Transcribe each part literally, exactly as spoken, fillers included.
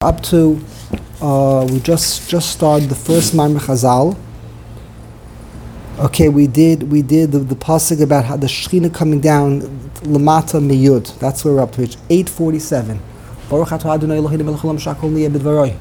up to, uh, we just just started the first Maimar Chazal. Okay, we did we did the, the pasuk about how the Shechina coming down Lamata Miyud. That's where we're up to, page eight forty-seven. Baruch atah Adonai Eloheinu melech haolam shakol niyeh b'dvaroi.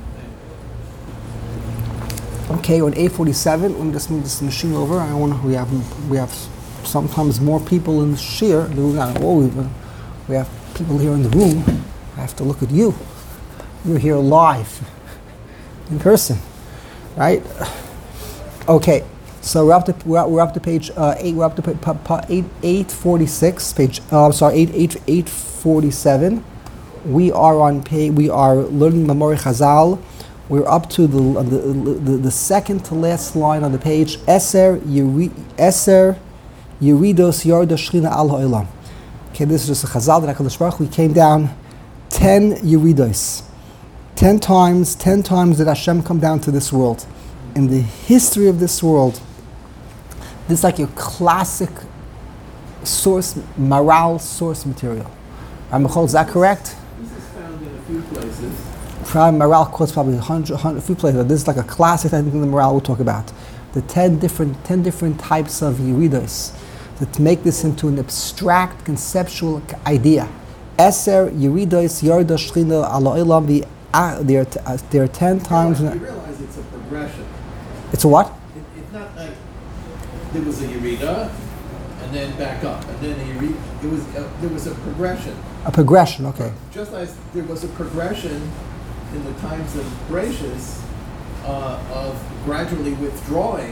Okay, we're on eight forty-seven. Let me just move this machine over. I want we have we have sometimes more people in the shir. We we have people here in the room. I have to look at you. You're here live, in person, right? Okay, so we're up to we're up, we're up to page uh, eight. We're up to pa, pa, pa, eight eight forty six. Page. Uh, I'm sorry, eight eight eight forty seven. We are on page. We are learning Mamori Chazal. We're up to the the, the the second to last line on the page. Eser Yeri Eser Yeridos Yarda Shechina Al Ha'olam. Okay, this is just a Chazal that HaKadosh Baruch Hu came down ten Yeridos, ten times, ten times did Hashem come down to this world. In the history of this world, this is like your classic source, morale source material. Is that correct? This is found in a few places. Morale quotes probably a hundred, hundred, a few places. This is like a classic. I think the morale we'll talk about the ten different, ten different types of yeridos that make this into an abstract conceptual idea. Eser yeridos yarda shechina ala olam. There are there are ten times. You realize it's a progression. It's a what? It, it's not like there was a yerida and then back up, and then a yerida. It was a, there was a progression. A progression, okay. Just as there was a progression in the times of Bereshis, uh, of gradually withdrawing,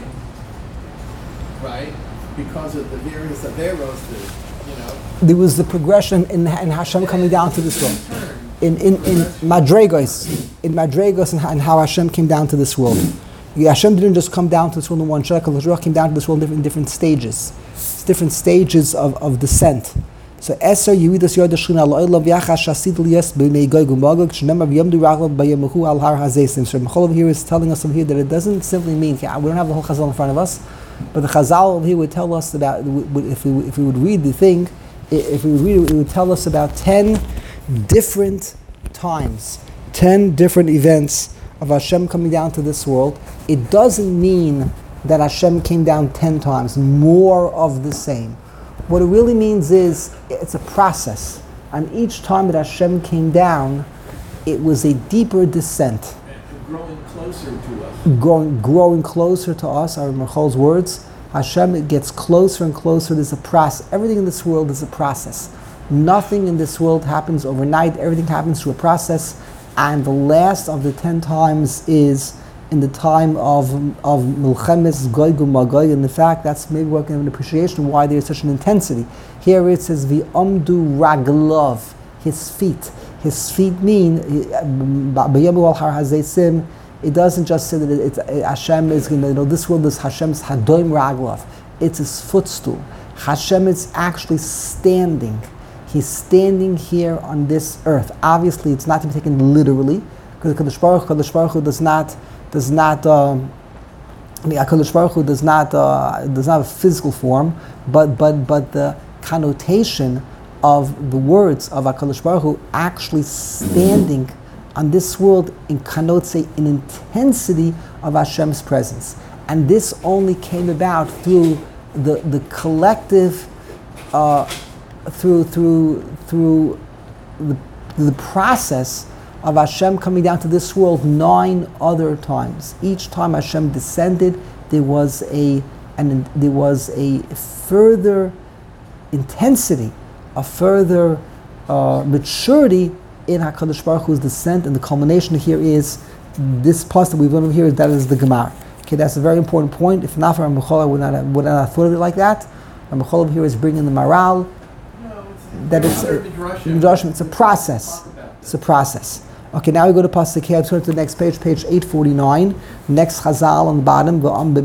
right, because of the various averos, that, you know. There was the progression in, in Hashem coming down to this world. In in in Madregos, in Madregos, and, and how Hashem came down to this world. Hashem didn't just come down to this world in one shot. HaKadosh came down to this world in different, different stages. It's different stages of, of descent. So Eser Yeridas Yarda Shechina Al Ha'olam V'Yachas Shasid Liyas B'Mei Gog U'Magog Sh'Nemar V'Yamdu Raglav B'Yamahu Al Har Hazeisim. So Mechol over here is telling us over here that it doesn't simply mean, okay, we don't have the whole Chazal in front of us, but the Chazal over here would tell us about, if we if we would read the thing, if we would read it, it would tell us about ten different times, ten different events of Hashem coming down to this world. It doesn't mean that Hashem came down ten times, more of the same. What it really means is it's a process. And each time that Hashem came down, it was a deeper descent. And growing closer to us. Growing, growing closer to us, are Merchol's words. Hashem, it gets closer and closer. There's a process. Everything in this world is a process. Nothing in this world happens overnight. Everything happens through a process. And the last of the ten times is in the time of of Milchemes Gog U'Magog, and in fact that's maybe we can have an appreciation why there's such an intensity. Here it says V'Amdu Raglov, his feet. His feet mean B'Yamu Al Har Hazeisim. It doesn't just say that it, it, Hashem is going to, you know, this world is Hashem's Hadoim Raglov. It's his footstool. Hashem is actually standing. He's standing here on this earth. Obviously, it's not to be taken literally, because Kadosh Baruch Hu, Kadosh Baruch Hu does not does not. Um, I mean, Kadosh Baruch Hu does not uh, does not have a physical form, but but but the connotation of the words of Kadosh Baruch Hu actually standing on this world in connotes an intensity of Hashem's presence, and this only came about through the the collective. Uh, through through through the, the process of Hashem coming down to this world nine other times. Each time Hashem descended, there was a and there was a further intensity, a further uh, maturity in HaKadosh Baruch Hu's descent, and the culmination here is this part that we've learned over here, that is the Gemara. Okay, that's a very important point. If not for Ramachol, I would not have, would not have thought of it like that. Ramachol over here is bringing the morale. That it's a, it's a process. It's a process. Okay, now we go to Pasuk K. Let's turn to the next page, page eight forty-nine. Next Chazal on the bottom,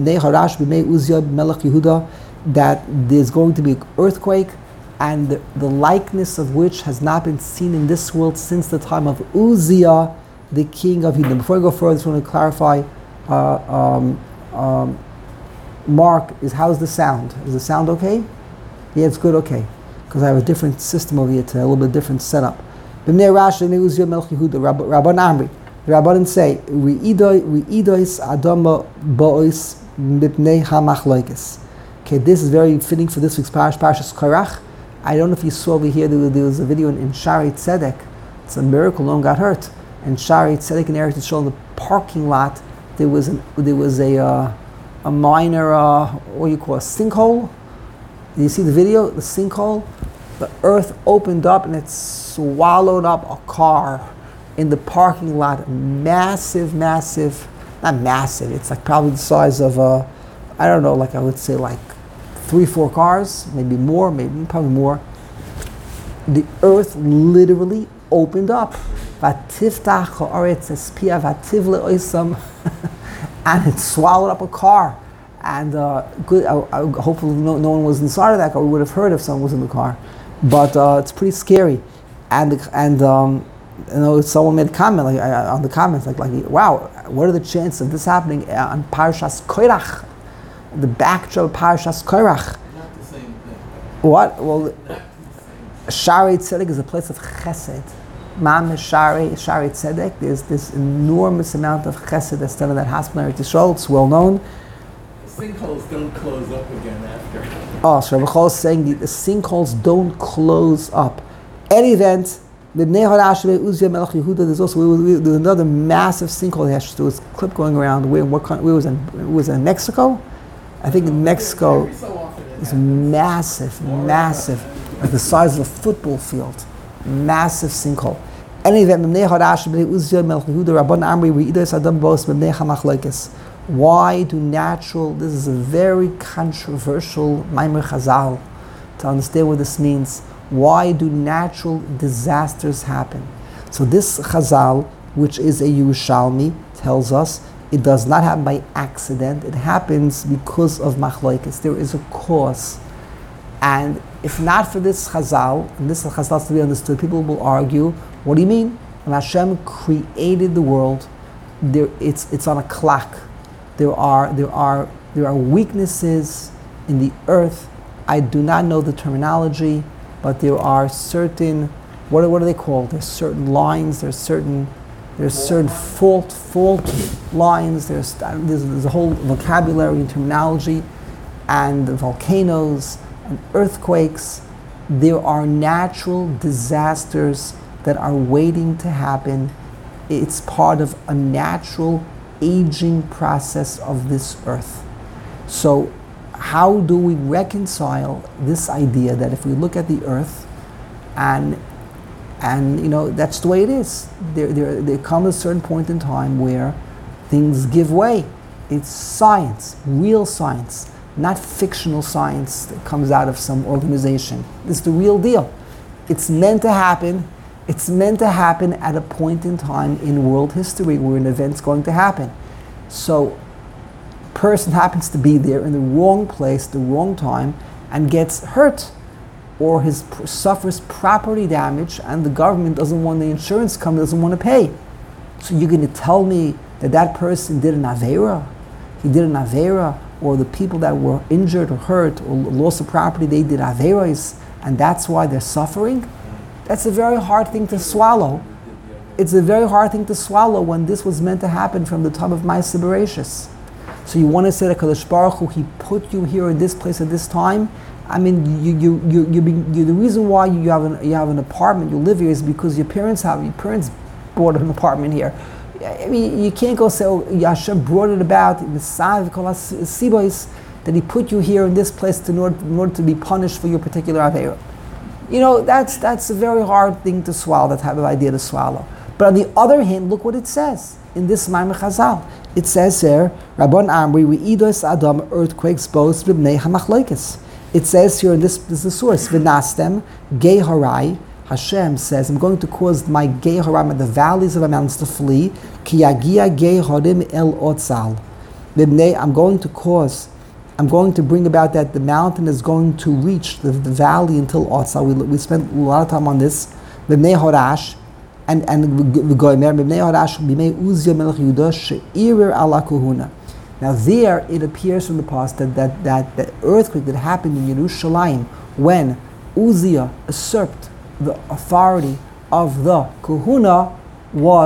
that there's going to be an earthquake, and the, the likeness of which has not been seen in this world since the time of Uzziah, the king of Edom. Before I go further, I just want to clarify. Uh, um, um, Mark, is how's the sound? Is the sound okay? Yeah, it's good. Okay. Because I have a different system over here today, a little bit different setup. B'nei Rashi, B'nei Uzziah, Melech Yehuda, Rabban Amri. The Rabbanan say, Re'idois Adama Bo'is Mipnei HaMachloikes. Okay, this is very fitting for this week's Parash, Parashas Korach. I don't know if you saw over here, there was, there was a video in, in Shari Tzedek. It's a miracle, no one got hurt. And Shari Tzedek in Eretz Yisrael, in the parking lot, there was an, there was a uh, a minor, uh, what do you call it, a sinkhole. Did you see the video? The sinkhole? The earth opened up and it swallowed up a car in the parking lot. Massive, massive, not massive, it's like probably the size of, uh, I don't know, like I would say like three, four cars, maybe more, maybe probably more. The earth literally opened up. Vatiftach ha'aretz es pia vativle oisam. And it swallowed up a car. And uh, good. I, I, hopefully no, no one was inside of that car. We would have heard if someone was in the car. But uh, it's pretty scary. And and um, you know, someone made a comment like uh, on the comments like like wow, what are the chances of this happening on Parashas Korach, the backdrop of Parashas Korach? Not the same thing. What? Well, Shari Tzedek is a place of chesed. Mam Shari, Shari Tzedek, there's this enormous amount of chesed that's done in that hospital in Eretz Yisrael. It's well known. Sinkholes don't close up again after. Oh, so Rabbi Chol is saying the, the sinkholes don't close up. Any event, there's also there's another massive sinkhole. There was a clip going around. Where, what country, where was it? Was it in Mexico? I think in Mexico. Every so often it It's happens. massive, massive, like the size of a football field. Massive sinkhole. Any event, why do natural, this is a very controversial Maimer Chazal, to understand what this means. Why do natural disasters happen? So this Chazal, which is a Yerushalmi, tells us it does not happen by accident. It happens because of Machloikis. There is a cause. And if not for this Chazal, and this Chazal has to be understood, people will argue, what do you mean? When Hashem created the world, there, it's, it's on a clock. There are, there are, there are weaknesses in the earth. I do not know the terminology, but there are certain, what are, what are they called? There's certain lines, there's certain, there's certain fault, fault lines, there's, there's, there's a whole vocabulary and terminology, and the volcanoes, and earthquakes. There are natural disasters that are waiting to happen. It's part of a natural aging process of this earth. So how do we reconcile this idea that if we look at the earth and and you know that's the way it is, there there there comes a certain point in time where things give way. It's science, real science, not fictional science that comes out of some organization. It's the real deal. It's meant to happen. It's meant to happen at a point in time in world history where an event's going to happen. So, person happens to be there in the wrong place, the wrong time, and gets hurt, or his suffers property damage, and the government doesn't want, the insurance company doesn't want to pay. So you're going to tell me that that person did an avera? He did an avera, or the people that were injured or hurt or lost of property, they did averas, and that's why they're suffering? That's a very hard thing to swallow. It's a very hard thing to swallow when this was meant to happen from the time of Ma'aseh Bereishis. So you want to say that Kadosh Baruch Hu, He put you here in this place at this time? I mean, you you you you, be, you the reason why you have an you have an apartment, you live here, is because your parents have your parents bought an apartment here. I mean, you can't go say, oh, Hashem brought it about that He put you here in this place to, in, order, in order to be punished for your particular avera. You know, that's that's a very hard thing to swallow, that type of idea to swallow. But on the other hand, look what it says in this Maimer Chazal. It says here, Rabban Amri, Re'idos Adam, earthquakes, both b'bnei hamachloikes. It says here, in this, this is the source, V'nastem, Gei Harai, Hashem says, I'm going to cause my Gei Harai, the valleys of the mountains to flee, Ki yagia Gei Harim el Otzal. B'bnei, I'm going to cause, I'm going to bring about that the mountain is going to reach the, the valley until Otzal. We, we spent a lot of time on this. B'bnei Horash, and and V'goymer, B'bnei Horash, B'mei Uzziah melech Yehuda, she'irer ala kuhuna. Now there it appears from the past that that, that that earthquake that happened in Yerushalayim when Uzziah usurped the authority of the Kahuna was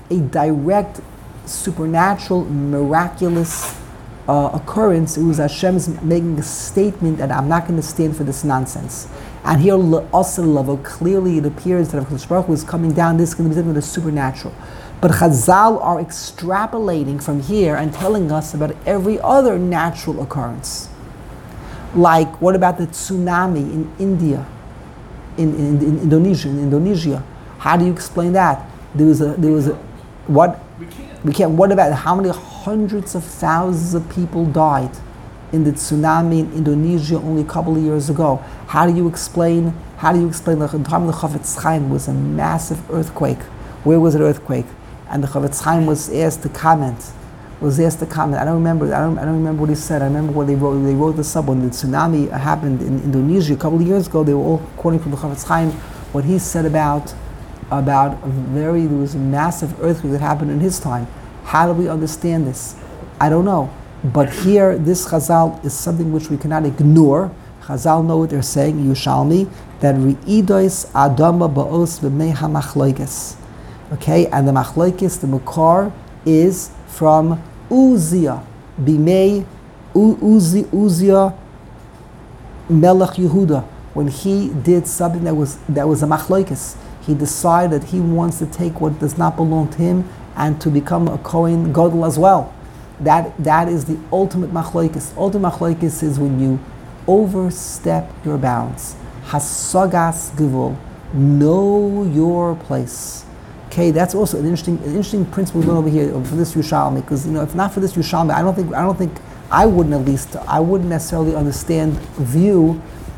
a direct, supernatural, miraculous uh, occurrence. It was Hashem's making a statement that I'm not going to stand for this nonsense. And here, also level, clearly it appears that if HaKadosh Baruch Hu is coming down, this is going to be something that's supernatural. But Chazal are extrapolating from here and telling us about every other natural occurrence. Like, what about the tsunami in India, in, in, in Indonesia, in Indonesia? How do you explain that? There was a, there was a, what? We can't. We can't. What about how many hundreds of thousands of people died in the tsunami in Indonesia only a couple of years ago? How do you explain? How do you explain the time of the Chafetz Chaim was a massive earthquake? Where was the earthquake? And the Chafetz Chaim was asked to comment. Was asked to comment. I don't remember. I don't. I don't remember what he said. I remember what they wrote. They wrote this up when the tsunami happened in Indonesia a couple of years ago. They were all quoting from the Chafetz Chaim what he said about about a very there was a massive earthquake that happened in his time. How do we understand this? I don't know. But here, this Chazal is something which we cannot ignore. Chazal know what they're saying. Yerushalmi that reidos adama baos b'mei hamachloikes. Okay, and the machlokes, the makar, is from Uzziah, bimei Uzi Uzziah Melech Yehuda. When he did something that was that was a machlokes, he decided that he wants to take what does not belong to him and to become a Kohen Gadol as well. That that is the ultimate machlokes. Ultimate machlokes is when you overstep your bounds. Hasagas gevul, know your place. Okay, that's also an interesting, an interesting principle we learn over here for this Yerushalmi. Because you know, if not for this Yerushalmi, I don't think, I don't think, I wouldn't at least, I wouldn't necessarily understand view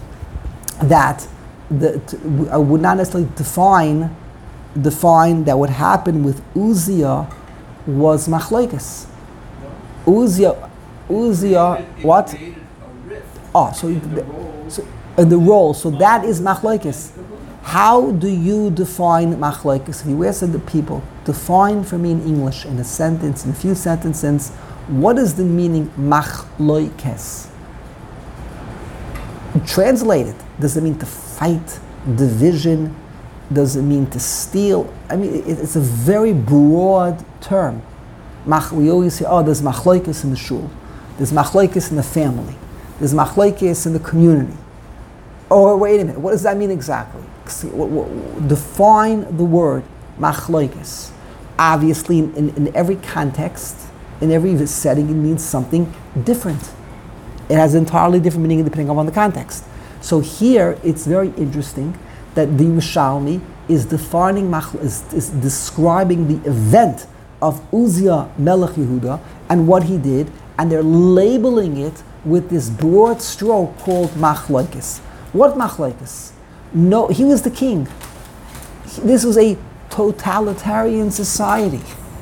that the to, I would not necessarily define define that what happened with Uzziah was machlokes. Uzziah, Uzziah, what? Oh, so the, so uh, the role. So that is machlokes. How do you define machlokes? If you ask the people, define for me in English, in a sentence, in a few sentences, what is the meaning machlokes? Translate it. Does it mean to fight, division? Does it mean to steal? I mean, it, it's a very broad term. Mach, we always say, oh, there's machlokes in the shul. There's machlokes in the family. There's machlokes in the community. Oh, wait a minute. What does that mean exactly? Define the word machlokes. Obviously, in, in, in every context, in every setting, it means something different. It has an entirely different meaning depending upon the context. So here, it's very interesting that the Yerushalmi is defining, is, is describing the event of Uzziah Melech Yehuda and what he did, and they're labeling it with this broad stroke called machlokes. What machlokes? No, he was the king. This was a totalitarian society.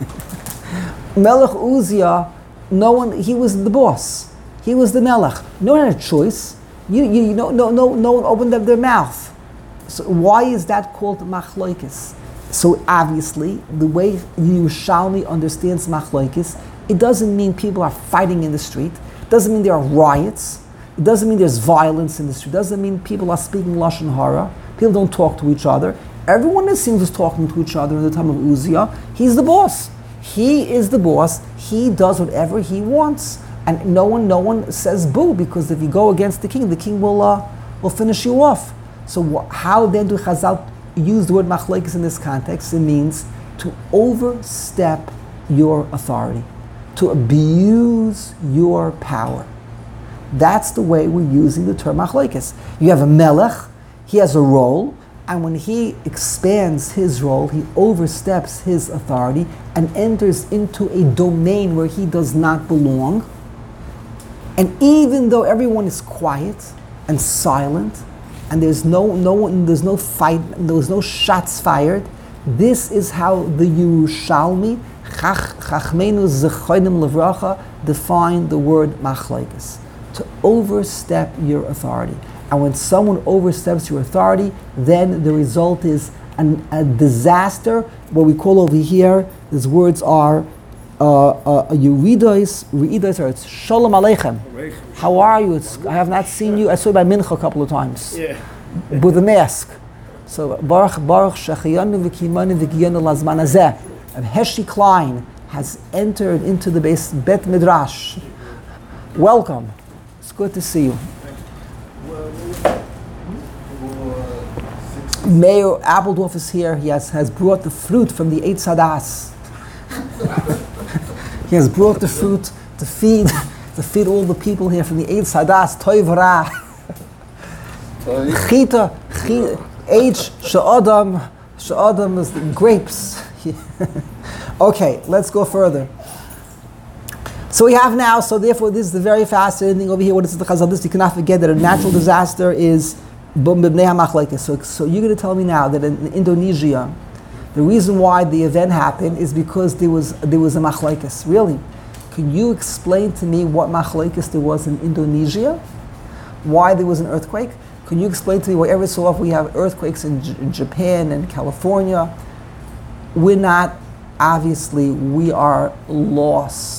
Melech Uzziah, no one, he was the boss. He was the melech. No one had a choice. You, you, you know, no, no, no one opened up their mouth. So why is that called machlokes? So obviously, the way Yerushalmi understands machlokes, it doesn't mean people are fighting in the street. It doesn't mean there are riots. It doesn't mean there's violence in the street. It doesn't mean people are speaking Lashon Hara. People don't talk to each other. Everyone it seems was talking to each other in the time of Uzziah. He's the boss. He is the boss. He does whatever he wants. And no one, no one says boo, because if you go against the king, the king will uh, will finish you off. So wh- how then do Chazal use the word machlokes in this context? It means to overstep your authority, to abuse your power. That's the way we're using the term machlokes. You have a melech, he has a role, and when he expands his role, he oversteps his authority and enters into a domain where he does not belong. And even though everyone is quiet and silent, and there's no no one, there's no fight, there's no shots fired, this is how the Yerushalmi, Chachmeinu Zechonim Levracha, define the word machlokes. To overstep your authority. And when someone oversteps your authority, then the result is an, a disaster. What we call over here, these words are Yuridos, Reidos, or it's Shalom Aleichem. How are you? It's, I have not seen you. I saw you by Mincha a couple of times. Yeah. With a mask. So, Baruch, Baruch, Shechayanu v'kimanu v'kiyanu lazman hazeh. of Heshi Klein has entered into the base Bet Midrash. Welcome. It's good to see you. Mayor Appledorf is here. He has, has brought the fruit from the Eitz Hadas. He has brought the fruit to feed to feed all the people here from the Eitz Hadas. Toiv Ra. Chita, H, Sha'adam. Sha'adam is the grapes. Okay, let's go further. So we have now, so therefore this is the very fascinating thing over here. What is the Chazal? This you cannot forget that a natural disaster is Bum B'nei HaMachlekes. So, so you're going to tell me now that in Indonesia, the reason why the event happened is because there was there was a Machlekes. Really? Can you explain to me what Machlekes there was in Indonesia? Why there was an earthquake? Can you explain to me why every so often we have earthquakes in, J- in Japan and California? We're not, obviously, we are lost.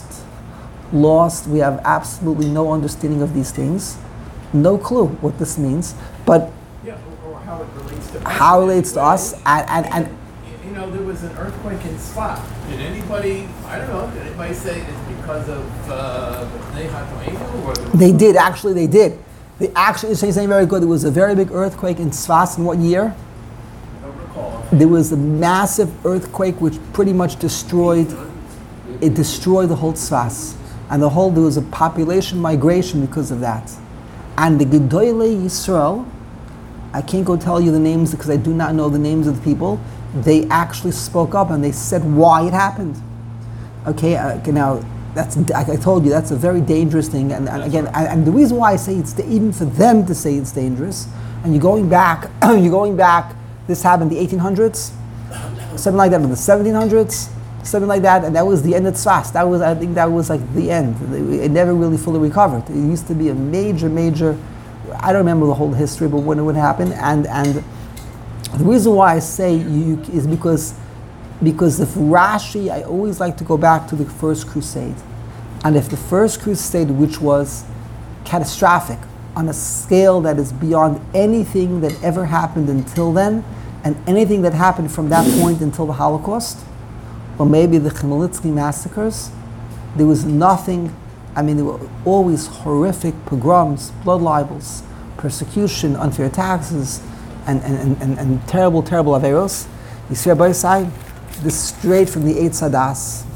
Lost. We have absolutely no understanding of these things. No clue what this means. But Yeah, or, or how it relates to how it relates to us, and, and, and you know, there was an earthquake in Sfat. Did anybody, I don't know, did anybody say it's because of uh, Bnei HaTo'enu, or the- they did, actually they did. They actually, saying something very good. There was a very big earthquake in Sfas in what year? I don't recall. There was a massive earthquake which pretty much destroyed, it destroyed the whole Sfas. And the whole, there was a population migration because of that. And the Gedolei Yisrael, I can't go tell you the names because I do not know the names of the people, they actually spoke up and they said why it happened. Okay, uh, okay now, that's, like I told you, that's a very dangerous thing. And, and again, and, and the reason why I say it's, da- even for them to say it's dangerous, and you're going back, you're going back, this happened in the eighteen hundreds, something like that, in the seventeen hundreds, something like that, and that was the end of Tzfas. That was, I think that was like the end. It never really fully recovered. It used to be a major, major, I don't remember the whole history, but when it would happen, and and the reason why I say you is because because if Rashi, I always like to go back to the first crusade, and if the first crusade, which was catastrophic on a scale that is beyond anything that ever happened until then, and anything that happened from that point until the Holocaust, or maybe the Chmielnicki massacres, there was nothing. I mean, there were always horrific pogroms, blood libels, persecution, unfair taxes, and, and, and, and, and terrible, terrible averos. You see, Rabbi Yisai, this straight from the Eitz Hadas.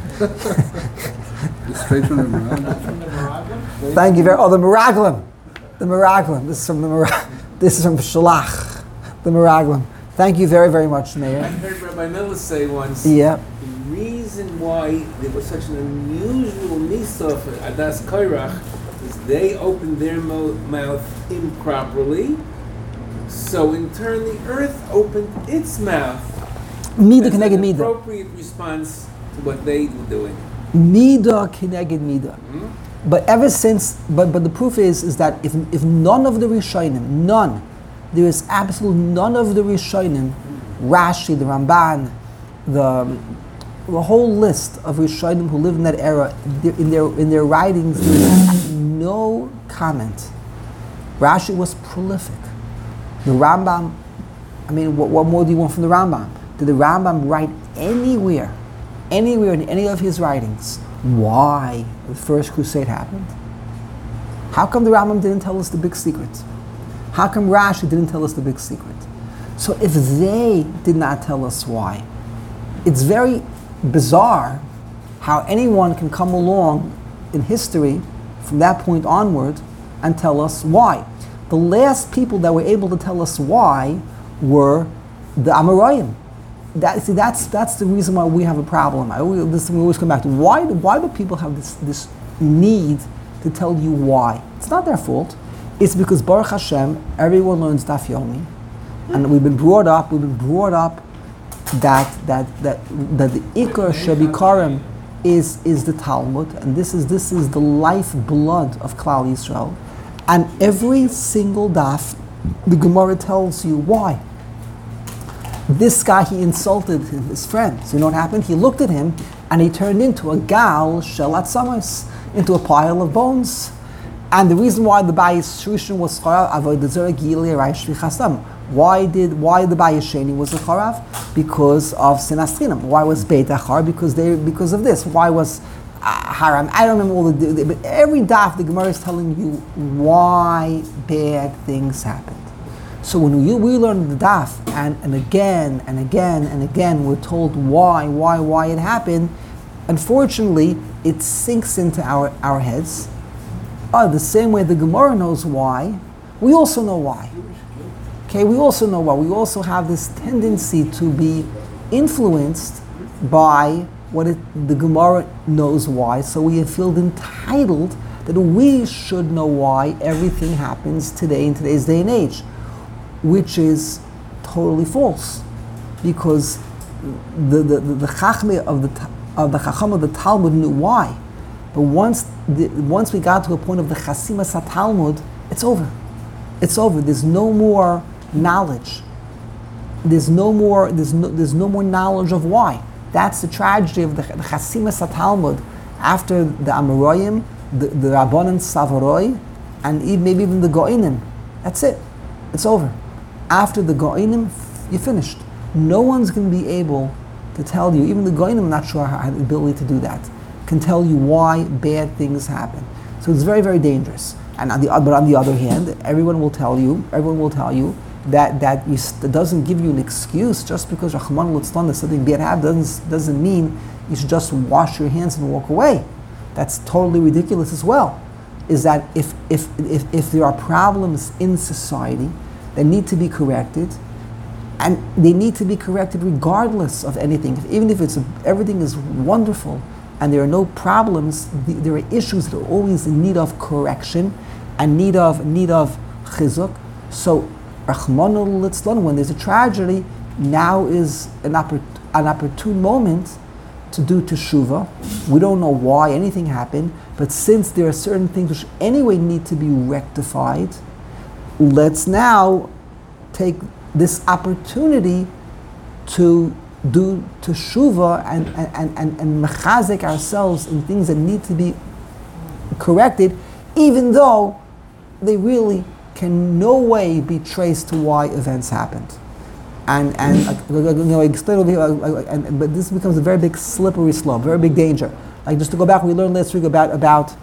Straight from the Miraglim. From the Miraglim? Thank you very. Oh, the Miraglim, the Miraglim. This is from the Miraglim. This is from Shalach, the Miraglim. Thank you very, very much, I Meir. heard Rabbi Miller say once, Yeah. the reason why there was such an unusual nisa for Adas Kairach is they opened their mo- mouth improperly, so in turn the earth opened its mouth. Mida as keneged an mida. appropriate response to what they were doing. Mida keneged mida. Hmm? But ever since, but but the proof is is that if if none of the Rishonim, none, there is absolutely none of the Rishonim, Rashi, the Ramban, the the whole list of Rishonim who lived in that era, in their in their writings, there is no comment. Rashi was prolific. The Rambam, I mean, what, what more do you want from the Rambam? Did the Rambam write anywhere, anywhere in any of his writings, why the first crusade happened? How come the Rambam didn't tell us the big secret? How come Rashi didn't tell us the big secret? So if they did not tell us why, it's very bizarre how anyone can come along in history from that point onward and tell us why. The last people that were able to tell us why were the Amoraim. That, see, that's that's the reason why we have a problem. I always, this we always come back to why. Why do people have this this need to tell you why? It's not their fault. It's because Baruch Hashem, everyone learns Daf Yomi, and we've been brought up. We've been brought up that that that that the Ikar Shebikarim is is the Talmud, and this is this is the lifeblood of Klal Yisrael. And every single daf, the Gemara tells you why. This guy, he insulted his friend. So you know what happened? He looked at him and he turned into a gal shelat samas, into a pile of bones. And the reason why the Bayis Shushan was Why did why the Bayesheni was a Charav? Because of Sinas Chinam. Why was Beit Achar? Because they because of this. Why was uh, Haram? I don't remember all the, the but every daf the Gemara is telling you why bad things happened. So when we, we learn the daf and, and again and again and again we're told why why why it happened. Unfortunately, it sinks into our our heads. Oh, the same way the Gemara knows why, we also know why. Okay, we also know why. We also have this tendency to be influenced by what it, the Gemara knows why, so we feel entitled that we should know why everything happens today in today's day and age, which is totally false, because the the the, the Chachmei of the of the Chacham of the Talmud knew why, but once the, once we got to a point of the Chasimas HaTalmud, it's over. It's over. There's no more knowledge. There's no more. There's no. There's no more knowledge of why. That's the tragedy of the, the Chasimas HaTalmud. After the Amoraim, the, the Rabbanan Savaroi, and even, maybe even the Goinim. That's it. It's over. After the Goinim, you're finished. No one's going to be able to tell you. Even the Goinim, I'm not sure have the ability to do that. Can tell you why bad things happen. So it's very, very dangerous. And on the but on the other hand, everyone will tell you. Everyone will tell you. That that you st- doesn't give you an excuse just because Rahman al-Islam that something bad happened doesn't doesn't mean you should just wash your hands and walk away. That's totally ridiculous as well. Is that if if if, if there are problems in society that need to be corrected, and they need to be corrected regardless of anything, if, even if it's a, everything is wonderful and there are no problems, the, there are issues that are always in need of correction and need of need of chizuk. So Rahman al-Islam, when there's a tragedy, now is an, oppor- an opportune moment to do teshuvah. We don't know why anything happened, but since there are certain things which anyway need to be rectified, let's now take this opportunity to do teshuvah and and, and, and mechazek ourselves in things that need to be corrected, even though they really can no way be traced to why events happened. And and uh, you know, explain over here, uh, uh, and, but this becomes a very big slippery slope, very big danger. Like just to go back, we learned last week about about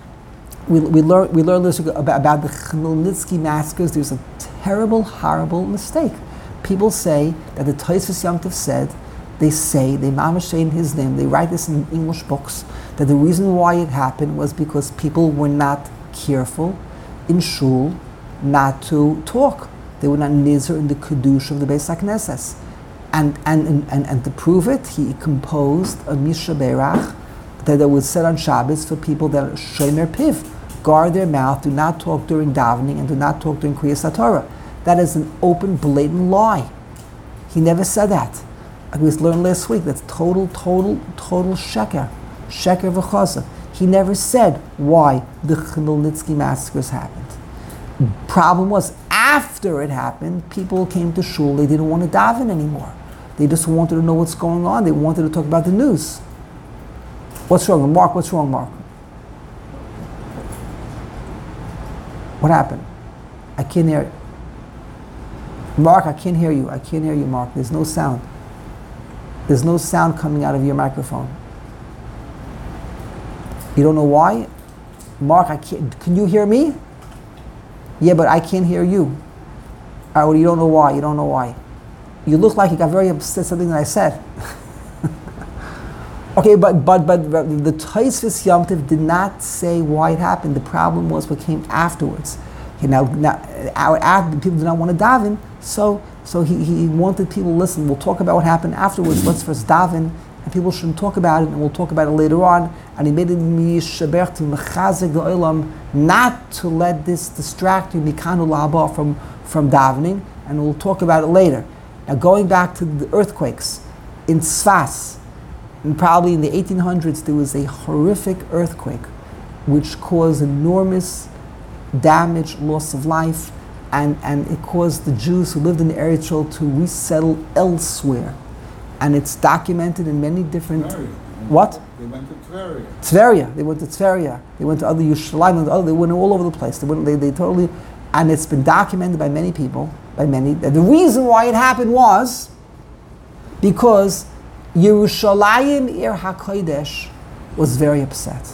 we we learned we learned last week about, about the Chmielnitsky massacres. There's a terrible, horrible mistake. People say that the Tosfos Yom Tov said, they say they mamash say in his name. They write this in English books that the reason why it happened was because people were not careful in shul not to talk. They were not nizer in the kedusha of the Beis HaKnesses. And, and, and, and, and to prove it, he composed a Misha Berach that, that was said on Shabbos for people that are shomer piv, guard their mouth, do not talk during davening, and do not talk during Kriyas HaTorah. That is an open, blatant lie. He never said that. Like we learned last week, that's total, total, total sheker. Sheker v'chaza. He never said why the Chmielnitsky massacres happened. Problem was, after it happened, people came to shul, they didn't want to daven anymore. They just wanted to know what's going on. They wanted to talk about the news. What's wrong? Mark, what's wrong, Mark? What happened? I can't hear you. Mark, I can't hear you. I can't hear you, Mark. There's no sound. There's no sound coming out of your microphone. You don't know why? Mark, I can't. Can you hear me? Yeah, but I can't hear you. All right, well, you don't know why. You don't know why. You look like you got very upset at something that I said. Okay, but but but the Tosfos Yom Tov did not say why it happened. The problem was what came afterwards. Okay, now, now our act, people do not want to daven, so so he, he wanted people to listen. We'll talk about what happened afterwards. Let's first daven, and people shouldn't talk about it, and we'll talk about it later on. And he made it mishaber to mechazik the olam, not to let this distract you mikanu laba from from davening, and we'll talk about it later. Now going back to the earthquakes in Sfas, and probably in the eighteen hundreds there was a horrific earthquake, which caused enormous damage, loss of life, and, and it caused the Jews who lived in the area to resettle elsewhere. And it's documented in many different... Tveria. What? They went to Tveria. Tveria. They went to Tveria. They went to other Yerushalayim. Other, they went all over the place. They went. They, they totally... and it's been documented by many people, by many, that the reason why it happened was because Yerushalayim Ir HaKodesh was very upset.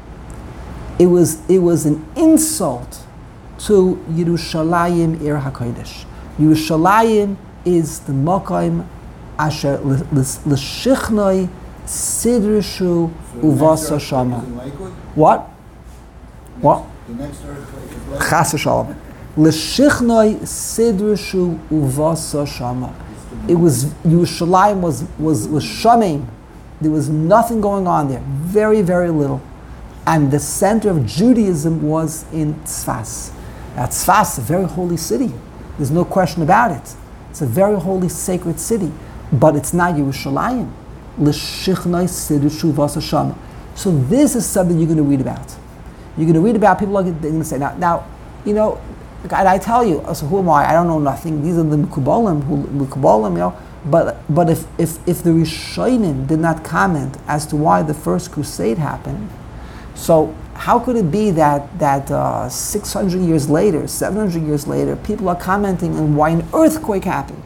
It was, it was an insult to Yerushalayim Ir HaKodesh. Yerushalayim is the Mokaim Asher L'Shichnoi Sidrishu Uvasa Shama. What? What? The next earthquake is Chas v'shalom. L'Shichnoi Sidrishu Uvasa Shama. It was, Yerushalayim was, was, was shaming. There was nothing going on there. Very, very little. And the center of Judaism was in Tzfas. Now Tzfas is a very holy city. There's no question about it. It's a very holy, sacred city. But it's not Yerushalayim. L'shichnai sidushu v'asashama. So this is something you're going to read about. You're going to read about people like they're going to say, now, now you know, and I tell you, so who am I? I don't know nothing. These are the Mekubalim, who Mekubalim, you know. But but if if if the Rishonim did not comment as to why the first crusade happened, so how could it be that that uh, six hundred years later, seven hundred years later, people are commenting on why an earthquake happened?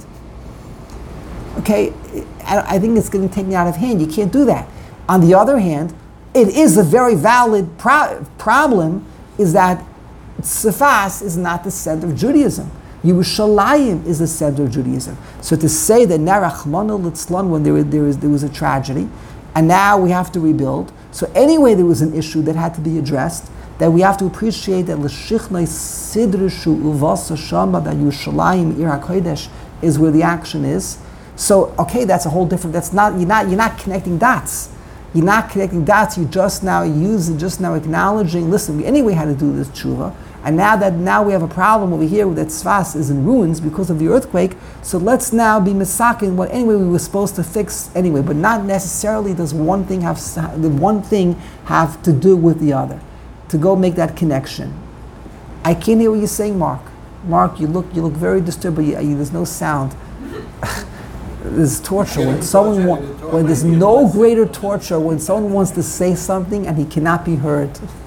Okay, I, I think it's getting taken out of hand. You can't do that. On the other hand, it is a very valid pro- problem. Is that Tzfas is not the center of Judaism. Yerushalayim is the center of Judaism. So to say that Narachmana Litzlan, when there, there, is, there was a tragedy, and now we have to rebuild. So anyway, there was an issue that had to be addressed, that we have to appreciate that L'Shichnai Sidrishu Uvasa Shama, that Yerushalayim Ir HaKodesh is where the action is. So okay, that's a whole different. That's not you're not you're not connecting dots. You're not connecting dots. You just now using, just now acknowledging. Listen, we anyway had to do this tshuva, and now that now we have a problem over here that Tzfas is in ruins because of the earthquake. So let's now be misakin what anyway we were supposed to fix anyway, but not necessarily does one thing have the one thing have to do with the other. To go make that connection. I can't hear what you're saying, Mark. Mark, you look you look very disturbed, but you, you, there's no sound. There's torture when someone wa- when there's no greater torture when someone wants to say something and he cannot be heard.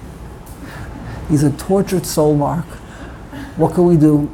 He's a tortured soul, Mark. What can we do?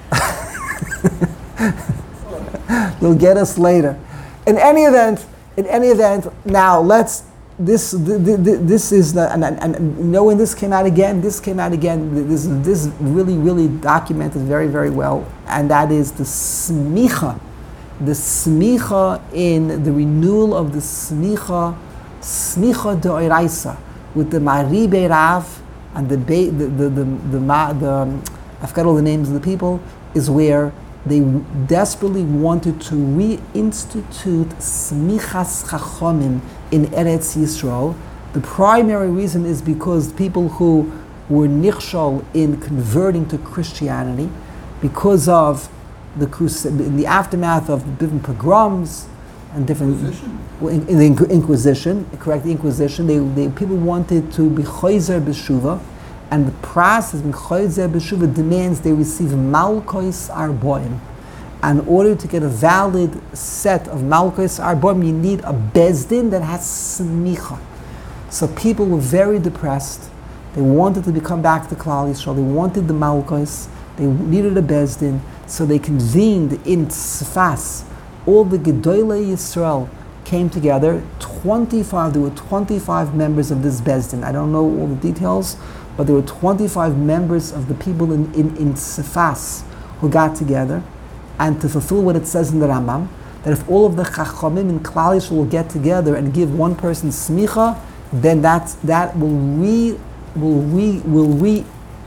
They'll get us later. In any event, in any event, now let's. This this is the and, and, and you know when this came out again. This came out again. This this really really documented very very well, and that is the smicha. The smicha in the renewal of the smicha, smicha de'oraisa, with the Maribe Rav and the the the the, the, the, the I forgot all the names of the people, is where they desperately wanted to reinstitute smichas chachomim in Eretz Yisrael. The primary reason is because people who were nichshol in converting to Christianity, because of the crusade, in the aftermath of different pogroms and different in, in the Inquisition, correct? The Inquisition. They, they people wanted to be choizer b'shuva, and the process of choizer b'shuva demands they receive malkois arboim. And in order to get a valid set of malkois arboim, you need a bezdin that has smicha. So people were very depressed. They wanted to become back to Klal Yisrael. They wanted the malkois. They needed a bezdin. So they convened in Tzfas. All the Gedolei Yisrael came together. twenty-five, there were twenty-five members of this Bezdin. I don't know all the details, but there were twenty-five members of the people in, in, in Tzfas who got together, and to fulfill what it says in the Rambam, that if all of the Chachamim in Klal Yisrael will get together and give one person smicha, then that that will re will re will re,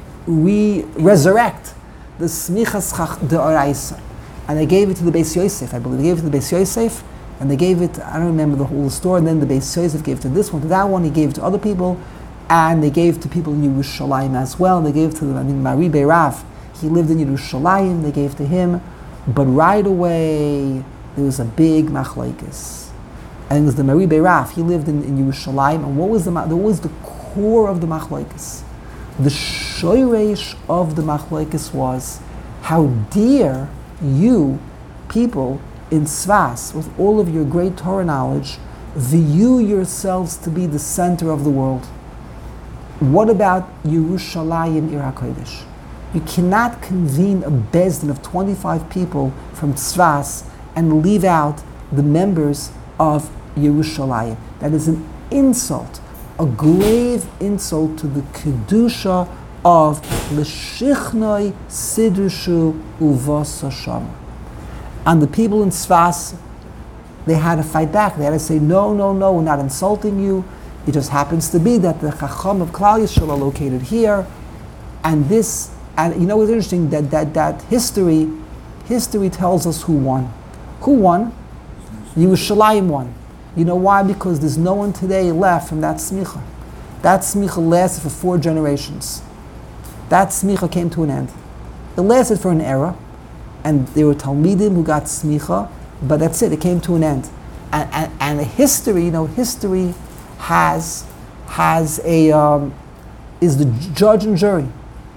re resurrect the smichas de'oraisa. And they gave it to the Beis Yosef, I believe. They gave it to the Beis Yosef, and they gave it, I don't remember the whole story, and then the Beis Yosef gave it to this one, to that one, he gave it to other people, and they gave it to people in Yerushalayim as well. They gave it to the, I think, Maribe Rav. He lived in Yerushalayim, they gave to him. But right away, there was a big machlokes. And it was the Maribe Rav. He lived in, in Yerushalayim, and what was the what was the core of the machlokes? The shoyresh of the machlokes was how dear you, people in Tzfas, with all of your great Torah knowledge, view yourselves to be the center of the world. What about Yerushalayim Ir HaKodesh? You cannot convene a bezdin of twenty-five people from Tzfas and leave out the members of Yerushalayim. That is an insult, a grave insult to the kedusha of l'shichnoi sidushu uvos Hashem. And the people in Tzfas, they had to fight back. They had to say, no, no, no, we're not insulting you. It just happens to be that the Chacham of Klal Yisrael are located here, and this, and you know what's interesting, that that that history, history tells us who won. Who won? Yerushalayim won. You know why? Because there's no one today left from that smicha. That smicha lasted for four generations. That smicha came to an end. It lasted for an era, and there were Talmidim who got smicha, but that's it. It came to an end, and and, and the history, you know, history has has a um, is the judge and jury.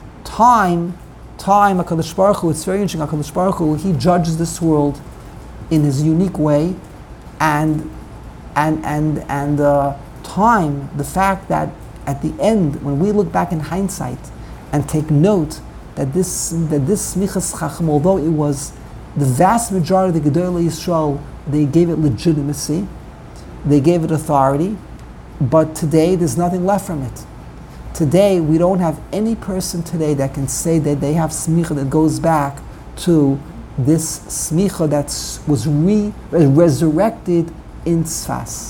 Time, time. HaKadosh Baruch Hu. It's very interesting. HaKadosh Baruch Hu, he judges this world in his unique way, and and and and uh, time. The fact that at the end, when we look back in hindsight and take note that this that this smichas chacham, although it was the vast majority of the Gedolei Yisrael, they gave it legitimacy, they gave it authority, but today there's nothing left from it. Today we don't have any person today that can say that they have smicha that goes back to this smicha that was re, resurrected in Tzfas.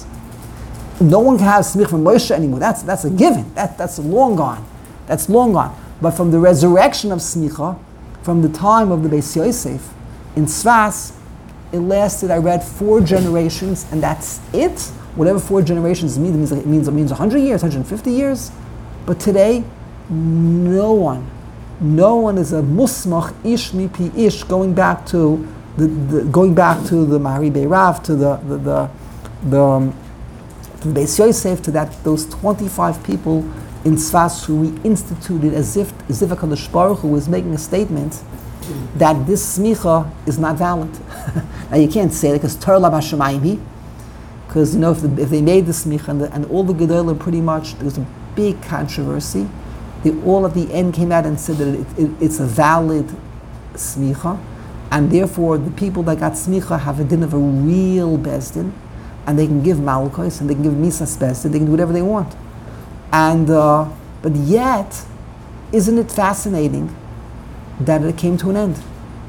No one can have smicha from Moshe anymore. That's that's a given. That that's long gone. That's long gone. But from the resurrection of smicha, from the time of the Beis Yosef in Tzfas, it lasted, I read, four generations, and that's it. Whatever four generations means, it means it means, it means one hundred years, one hundred fifty years. But today, no one, no one is a musmach ish mipi ish going back to the, the going back to the Mahari Beirav, to the the the, the, um, to the Beis Yosef, to that those twenty-five people in Tzfas who reinstituted as if as if HaKadosh Baruch Hu was making a statement that this smicha is not valid. Now you can't say it because Torah la b'shamayim, because you know if, the, if they made the smicha and, the, and all the gedolim pretty much, there was a big controversy. They all at the end came out and said that it, it, it's a valid smicha, and therefore the people that got smicha have a din of a real bezdin, and they can give malchus and they can give misas bezdin, they can do whatever they want. And uh, but yet, isn't it fascinating that it came to an end?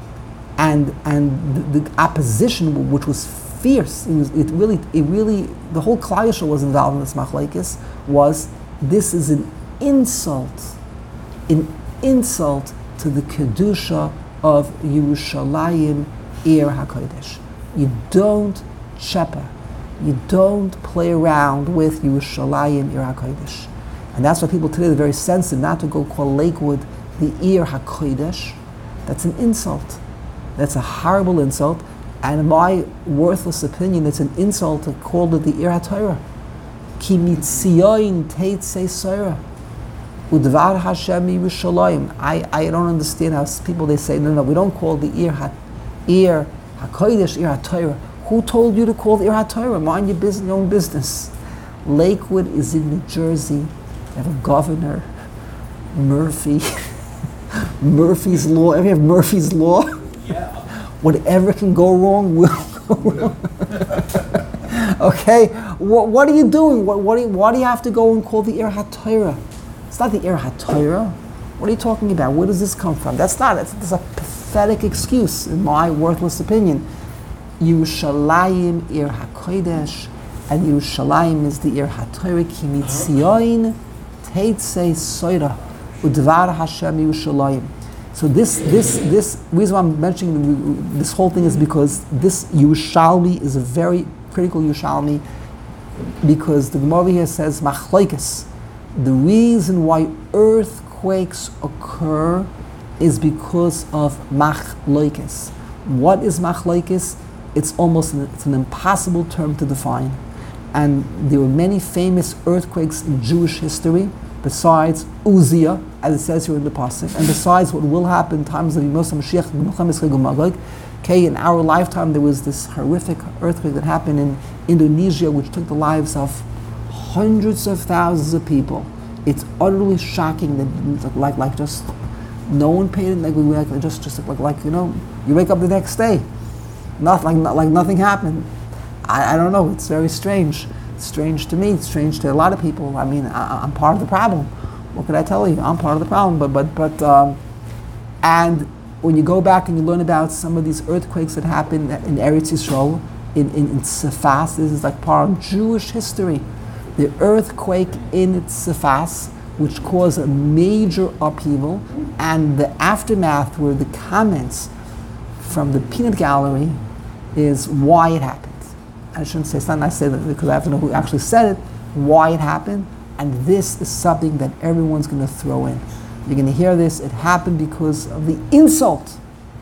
And and the, the opposition, which was fierce, it was it really it really the whole Klal Yisrael was involved in this machlokes, was this is an insult, an insult to the kedusha of Yerushalayim Ir HaKodesh. You don't chepa, you don't play around with Yerushalayim Ir HaKodesh. And that's why people today are very sensitive not to go call Lakewood the Ir HaKodesh. That's an insult. That's a horrible insult. And in my worthless opinion, it's an insult to call it the Ir HaTorah. Ki mitzion teitzei Sorah. Udvar Hashem Yerushalayim. I I don't understand how people they say no no we don't call the Ir Ha Ir HaKodesh Ir HaTorah. Who told you to call the Ir HaTorah? Mind your business, your own business. Lakewood is in New Jersey. They have a governor, Murphy. Murphy's Law. Ever have Murphy's Law? Yeah. Whatever can go wrong will go wrong. Okay, what, what are you doing? What, what do you, why do you have to go and call the Ir HaTorah? It's not the Ir HaTorah. What are you talking about? Where does this come from? That's not. That's, that's a pathetic excuse, in my worthless opinion. Yerushalayim Ir HaKodesh, and Yerushalayim is the Ir HaTorah. Ki mitzion teitzei Sorah udvar Hashem Yerushalayim. So this, this, this reason why I'm mentioning this whole thing is because this Yerushalmi is a very critical Yerushalmi, because the Gemara here says machlokes. The reason why earthquakes occur is because of machlokes. What is machlokes? It's almost an, it's an impossible term to define, and there were many famous earthquakes in Jewish history besides Uzziah, as it says here in the pasuk, and besides what will happen in times of Yemos HaMashiach, Milchemes Gog uMagog. Okay, in our lifetime there was this horrific earthquake that happened in Indonesia, which took the lives of hundreds of thousands of people. It's utterly shocking that like like just No one paid it. Like, we like just, just like, like you know, you wake up the next day, nothing, like, like nothing happened. I, I don't know. It's very strange. It's strange to me. It's strange to a lot of people. I mean, I, I'm part of the problem. What could I tell you? I'm part of the problem. But but but um, and when you go back and you learn about some of these earthquakes that happened in Eretz Yisrael, in in, in Sefas, this is like part of Jewish history. The earthquake in Sefas, which caused a major upheaval, and the aftermath, where the comments from the peanut gallery is why it happened. I shouldn't say, it's not nice to say that because I have to know who actually said it, why it happened, and this is something that everyone's going to throw in. You're going to hear this, it happened because of the insult.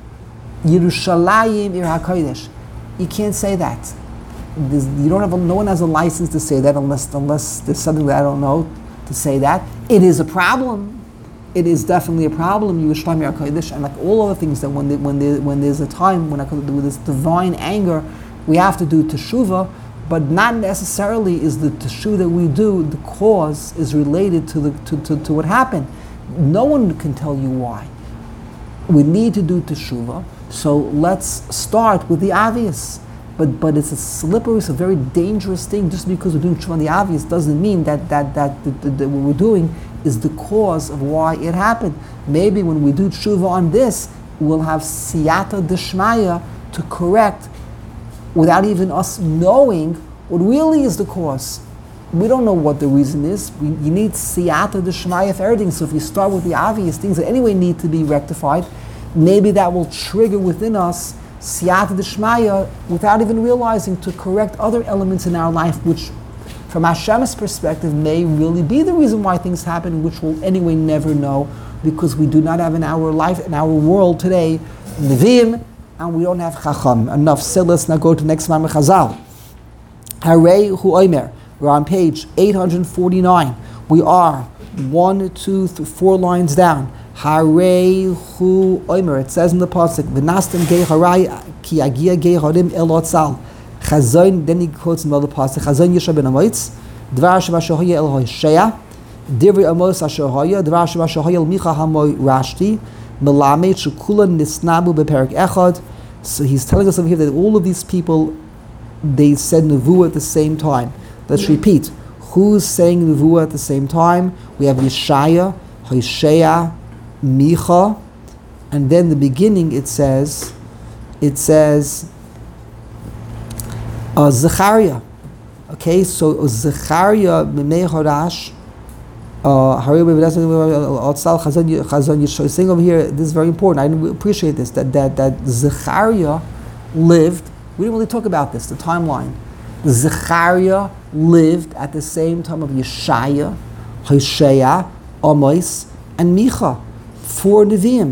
Yerushalayim Ir HaKodesh. You can't say that. There's, you don't have a, no one has a license to say that unless unless there's something that I don't know to say that. It is a problem. It is definitely a problem. Yerushalayim Ir HaKodesh, and like all other things that when they, when they, when there's a time when I could do this divine anger, we have to do teshuvah, but not necessarily is the teshuvah that we do, the cause is related to, the, to, to, to what happened. No one can tell you why. We need to do teshuvah, so let's start with the obvious. But but it's a slippery, it's a very dangerous thing. Just because we're doing teshuvah on the obvious doesn't mean that, that, that, that, that, that what we're doing is the cause of why it happened. Maybe when we do teshuvah on this, we'll have siyata d'shmaya to correct without even us knowing what really is the cause. We don't know what the reason is. We, you need siyata d'shmaya for everything. So if you start with the obvious things that anyway need to be rectified, maybe that will trigger within us siyata d'shmaya without even realizing to correct other elements in our life, which from Hashem's perspective may really be the reason why things happen, which we'll anyway never know because we do not have in our life, in our world today, Nevi'im, and we don't have Chacham. Enough said, let's now go to next Mamre Chazal. Harei Hu Omer. We're on page eight hundred forty-nine. We are one, two, three, four lines down. Harei Hu Omer. It says in the pasuk, V'nastem gei harai ki agia gei harim el otzal. Chazon, then he quotes another pasuk, Chazon Yisha ben Amoitz, Dvar Sheva Shohaya el Hoshea, Divrei Amos Ashohaya, Dvar Sheva Shohaya el Micha Hamoy Rashti, Melamed Shukula Nisnabu Beperik Echad. So he's telling us over here that all of these people, they said Nevuah at the same time. Let's repeat. Who's saying Nevuah at the same time? We have Yeshaya, Hoshea, Micha, and then the beginning it says, it says, uh, Zechariah. Okay, so Zechariah B'nei Horash, Uh, saying over here, this is very important. I appreciate this, that that that Zechariah lived. We didn't really talk about this, the timeline. Zechariah lived at the same time of Yeshaya, Hoshea, Amos, and Micha, four Nevi'im.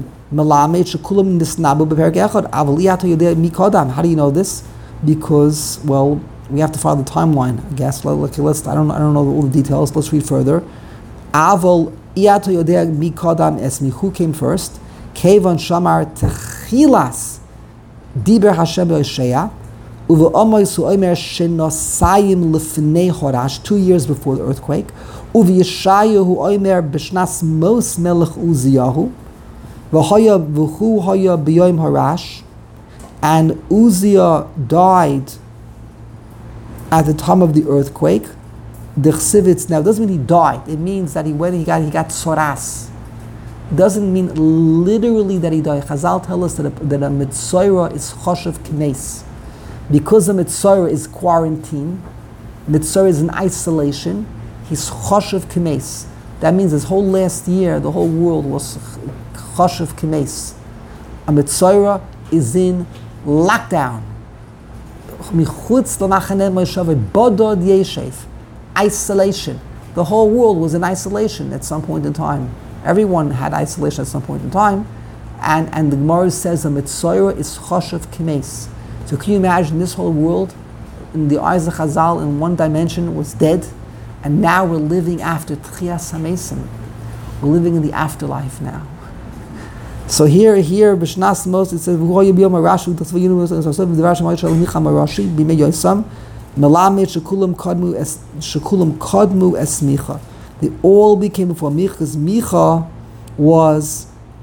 How do you know this? Because, well, we have to follow the timeline. I guess. Okay, let's. I don't. I don't know all the details. Let's read further. Avol iato yodea mi kodam esmi. Who came first? Kevan shamar techilas diber Hashem Yeshaya uve omoy su omer shenosayim lefnei horash. Two years before the earthquake. Uve Yeshaya hu omer b'shnas mos melech Uziyahu v'hoya v'hu hoya b'yoyim horash, and Uzziah died at the time of the earthquake. The chsivitz, now, it doesn't mean he died. It means that he went, he got, he got soras. It doesn't mean literally that he died. Chazal tell us that a, that a mitzorah is choshev k'meis. Because a mitzorah is quarantine, mitzorah is in isolation, he's choshev k'meis. That means his whole last year, the whole world was choshev k'meis. A mitzorah is in lockdown. Michutz l'machaneh Moshe bodod yeshev. Isolation. The whole world was in isolation at some point in time. Everyone had isolation at some point in time. And, and the Gemara says the Mitzorah is choshev k'meis. So can you imagine this whole world, in the eyes of Chazal, in one dimension was dead, and now we're living after Tchias HaMesim. We're living in the afterlife now. So here, here, B'shnas Mos, it says, V'hoye b'yom ha'rashu, t'tzva yinu v'sosov v'dvar sh'mayit shalom hicha marashi, b'mei yoisam, Melamed shekulam kadmu es shekulam kadmu es Micha. They all became before Micha, because Micha was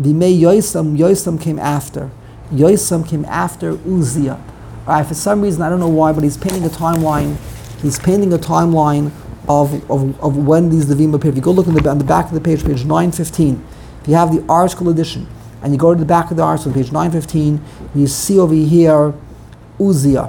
Dimei Yosam, Yosam came after. Yosam came after Uzziah. All right, for some reason, I don't know why, but he's painting a timeline. He's painting a timeline of, of, of when these Levim appeared. If you go look in the, on the back of the page, page nine fifteen, if you have the article edition, and you go to the back of the article, page nine fifteen, you see over here Uzziah.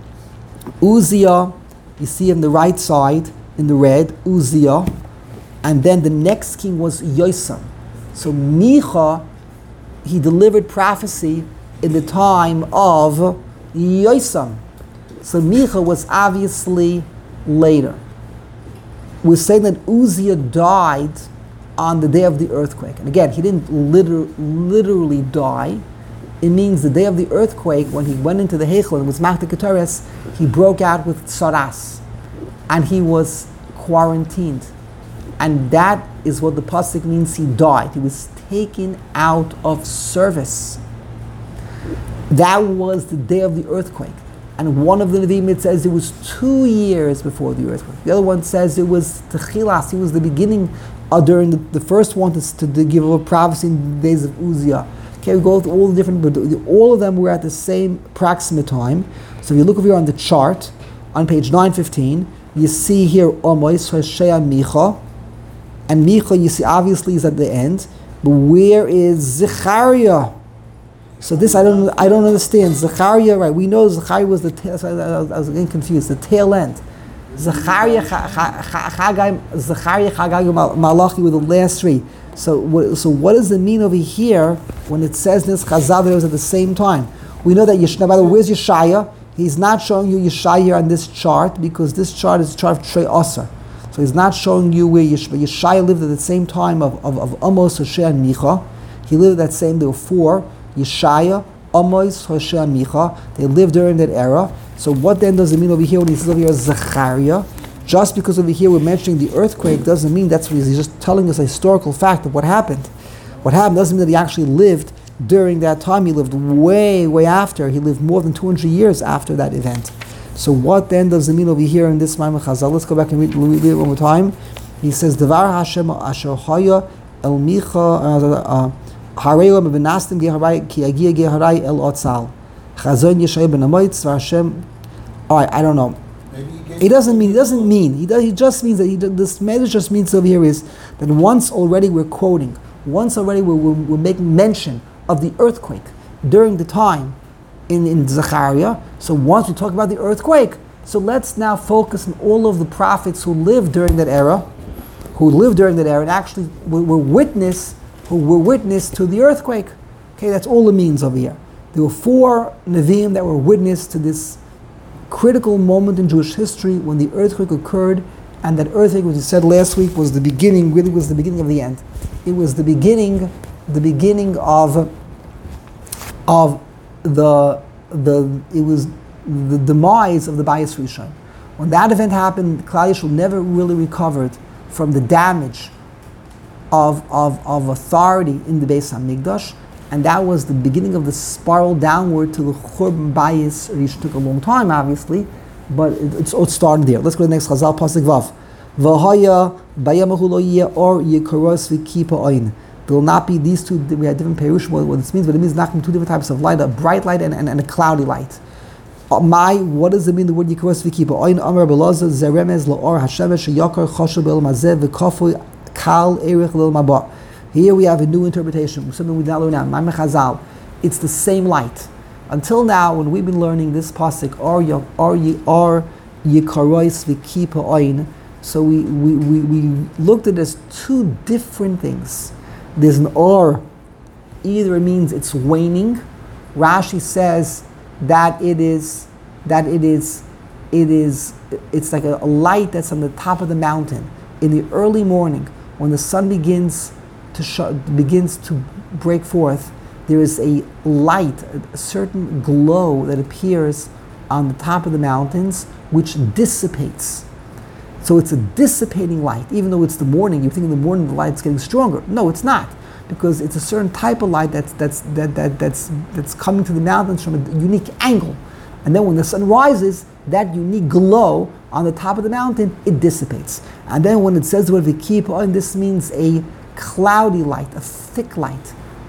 Uzziah, you see on the right side, in the red, Uzziah, and then the next king was Yosam. So Micha, he delivered prophecy in the time of Yosam. So Micha was obviously later. We're saying that Uzziah died on the day of the earthquake. And again, he didn't liter- literally die. It means the day of the earthquake, when he went into the Heichel and was Machta Keteres, he broke out with tsaras. And he was quarantined. And that is what the pasuk means, he died. He was taken out of service. That was the day of the earthquake. And one of the Nevi'im, it says it was two years before the earthquake. The other one says it was Techilas, it was the beginning, uh, during the, the first one to, to, to give a prophecy in the days of Uzziah. Okay, we go through all the different, but all of them were at the same proximate time. So if you look over here on the chart, on page nine fifteen, you see here Omois, Hoshea, Micha. And Micha, you see, obviously is at the end. But where is Zechariah? So this I don't I don't understand. Zechariah, right? We know Zechariah was the tail. So I, was, I was getting confused. The tail end. Zechariah, Chagai, Zechariah, Chagai, Malachi were the last three. So what, so what does it mean over here when it says this Chazal that it was at the same time? We know that Yeshua. By the way, where's Yeshaya? He's not showing you Yeshaya here on this chart because this chart is a chart of Trey Asar. So he's not showing you where Yeshua. Yeshaya lived at the same time of, of, of Amos, Hoshea, and Micha. He lived that same, there were four. Yeshaya, Amos, Hoshea, and Micha. They lived during that era. So what then does it mean over here when he says over here Zechariah? Just because over here we're mentioning the earthquake doesn't mean that's what he's just telling us a historical fact of what happened. What happened doesn't mean that he actually lived during that time. He lived way, way after. He lived more than two hundred years after that event. So what then does it mean over here in this Maimon Chazal? Let's go back and read, read it one more time. He says, Devar Hashem asher haya el micha harayim benastim geharai ki agia geharai el otzal chazon yeshay ben amoitz v'Hashem. All right, I don't know. He doesn't mean. He doesn't mean. He does, He just means that he, this message just means over here is that once already we're quoting, once already we're, we're, we're making mention of the earthquake during the time in, in Zechariah. So once we talk about the earthquake, so let's now focus on all of the prophets who lived during that era, who lived during that era, and actually were, were witness, who were witness to the earthquake. Okay, that's all it means over here. There were four Nevi'im that were witness to this critical moment in Jewish history when the earthquake occurred, and that earthquake, which we said last week, was the beginning, really was the beginning of the end. It was the beginning, the beginning of, of the, the, it was the demise of the Bayis Rishon. When that event happened, Klal Yisrael never really recovered from the damage of, of, of authority in the Beis HaMikdash, and that was the beginning of the spiral downward to the Churban Bayis Rishon. It took a long time, obviously, but it, it's, it started there. Let's go to the next Chazal, Pasuk Vav. V'haya bayamahu lo yeh or yikaros v'kipa oin. There will not be these two, we had different perush, what, what this means, but it means not two different types of light, a bright light and, and, and a cloudy light. Uh, my, what does it mean, the word yikaros v'kipa oin? Amar belazah zeremez la'or hashemesh sheyakar choshev b'el mazeh v'kofu kal erich l'el mabah. Here we have a new interpretation, something we did not learn now. Maimon Chazal, it's the same light. Until now, when we've been learning this pasuk, or or or yikaros v'kipa oin, so we, we, we, we looked at it as two different things. There's an or, either it means it's waning. Rashi says that it is that it is it is it's like a, a light that's on the top of the mountain in the early morning when the sun begins to sh- begins to break forth. There is a light, a certain glow that appears on the top of the mountains, which dissipates. So it's a dissipating light. Even though it's the morning, you think in the morning the light's getting stronger. No, it's not, because it's a certain type of light that's that's that, that that's that's coming to the mountains from a unique angle. And then when the sun rises, that unique glow on the top of the mountain, it dissipates. And then when it says the word v'kipa, this means a cloudy light, a thick light,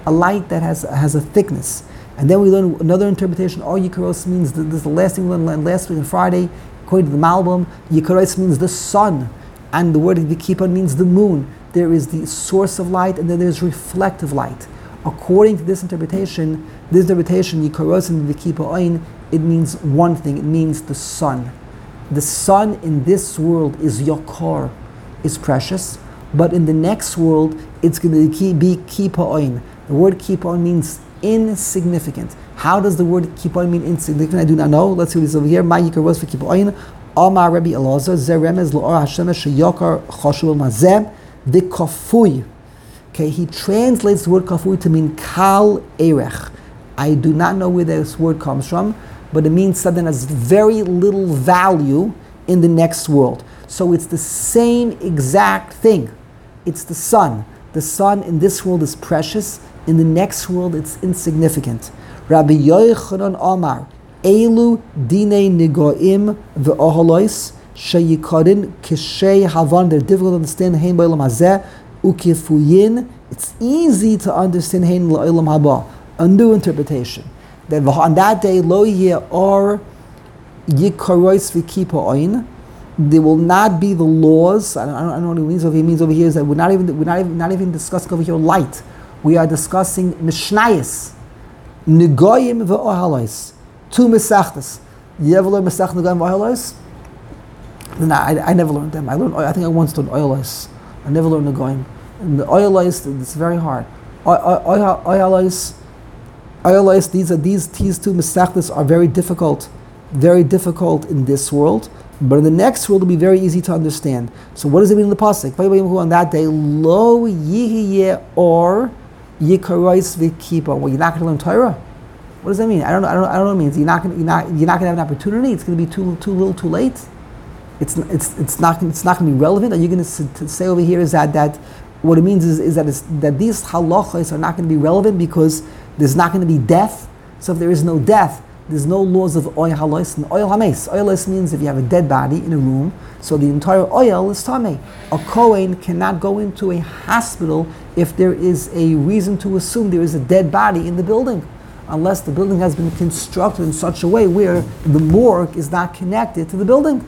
a light that has has a thickness. And then we learn another interpretation. Or Yikaros means the, this is the last thing we learned last week on Friday, according to the Malbim. Yikaros means the sun, and the word Vikipa means the moon. There is the source of light, and then there's reflective light. According to this interpretation, this interpretation Yikaros and Vikipa Oin, it means one thing. It means the sun. The sun in this world is Yakar, is precious, but in the next world it's going to be Kipa Oin. The word Kipa Oin means insignificant. How does the word Kipa mean insignificant? I do not know. Let's see what it is over here. My Yikaros for Kipa Oin. Amar Rabbi Elazar Zeremez Lo'or Hashemesh Sheyakar Chashuv Mazeh the Kafui. Okay, he translates the word Kafui to mean Kal Erech. I do not know where this word comes from, but it means something that has very little value in the next world. So it's the same exact thing. It's the sun. The sun in this world is precious. In the next world, it's insignificant. Rabbi Yochanan Amar, Elu Dine Nigoim Ve'oholois Sheyikarin Kishei Havan. They're difficult to understand. Hein Ba'olam Hazeh Ukifuyin. It's easy to understand Hein La'olam Haba. A new interpretation. That on that day, Lo Yeh Or Yikarois V'Kipa Oin. There will not be the laws. I don't, I don't know what it means over here. It means over here is that we're not even we're not even not even discussing over here light. We are discussing Mishnayos, Negoyim ve'ohalos, two Mesachtas. You ever learn Mesach Negoyim ve'ohalos? No, I, I never learned them. I learned. I think I once learned ohalos. I never learned Negoyim. And the ohalos, it's very hard. Ohalos, ohalos. These are these these two Mesachtas are very difficult, very difficult in this world. But in the next world, it'll be very easy to understand. So what does it mean in the pasuk? On that day, lo yihye or yikarois v'kipa. Well, you're not going to learn Torah. What does that mean? I don't know. I don't. I don't know what it means. You're not. Gonna, you're not. You're not going to have an opportunity. It's going to be too too little, too late. It's it's it's not. It's not going to be relevant. Are you going to say over here is that that what it means is, is that it's, that these halachos are not going to be relevant because there's not going to be death. So if there is no death, there's no laws of oil halos and oil hames. Oil means if you have a dead body in a room, so the entire oil is tameh. A kohen cannot go into a hospital if there is a reason to assume there is a dead body in the building, unless the building has been constructed in such a way where the morgue is not connected to the building.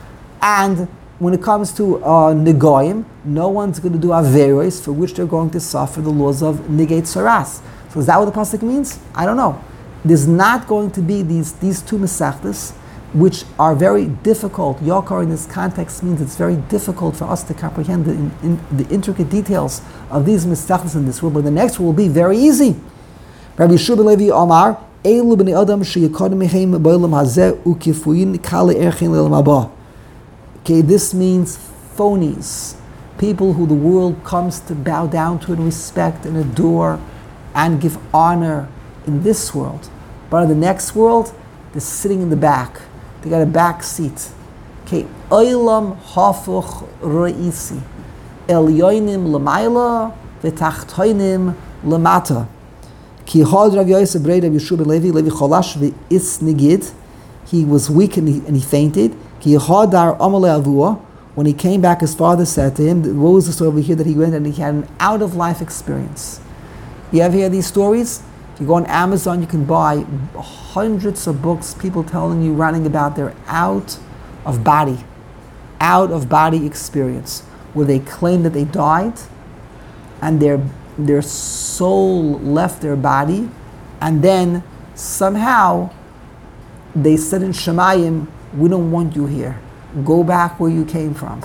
And when it comes to uh, negoyim, no one's going to do averos for which they're going to suffer the laws of negate saras. So is that what the pasuk means? I don't know. There's not going to be these, these two mesachtas, which are very difficult. Yakar in this context means it's very difficult for us to comprehend the, in, in, the intricate details of these mesachtas in this world, but the next will be very easy. Rabbi Shua Levi Amar, Eilu b'nei adam sheyakodim mehem b'olam hazeh ukifuyin kale erchen le'olam haba. Okay, this means phonies, people who the world comes to bow down to and respect and adore and give honor in this world. But in the next world, they're sitting in the back. They got a back seat. Okay, Olam hafuch re'isi, elyonim l'mayla v'tachtoinim l'mata. Ki had Rav Yosef Brei Rav Yeshua ben Levi Levi cholash ve'is nigid. He was weak and he, and he fainted. Ki had dar amalei avua. When he came back, his father said to him, what was the story over here that he went and he had an out-of-life experience? You ever hear these stories? If you go on Amazon, you can buy hundreds of books, people telling you, writing about their out-of-body, out-of-body experience, where they claim that they died, and their their soul left their body, and then somehow they said in Shemayim, we don't want you here. Go back where you came from.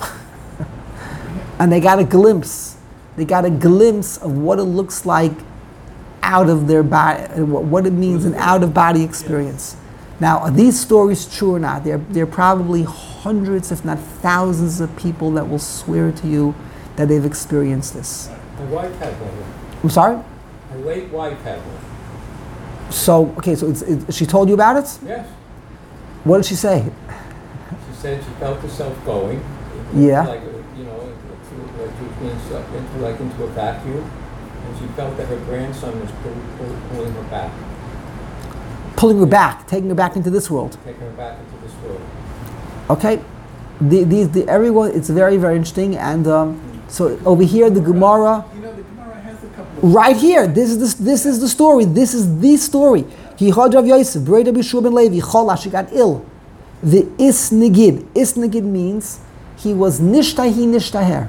And they got a glimpse. They got a glimpse of what it looks like out of their body, what it means an out-of-body experience. Now, are these stories true or not? There, there are probably hundreds, if not thousands, of people that will swear to you that they've experienced this. My wife had one. I'm sorry? My late wife had one. So, okay, so it's, it, she told you about it? Yes. What did she say? She said she felt herself going. Yeah. Like, you know, into, like she was being sucked into, like into a vacuum. And she felt that her grandson was pull, pull, pulling her back. Pulling her back, taking her back into this world. Taking her back into this world. Okay. The, these, the, everyone, it's very, very interesting. And um, so over here, the Gemara. You know, the Gemara has a couple Right here, this is the, this is the story. This is the story. He had Rav Yosef, Brei Rabbi Yeshua ben Levi, Cholash, he got ill. The Isnegid. Isnegid means he was nishtahi nishtaher.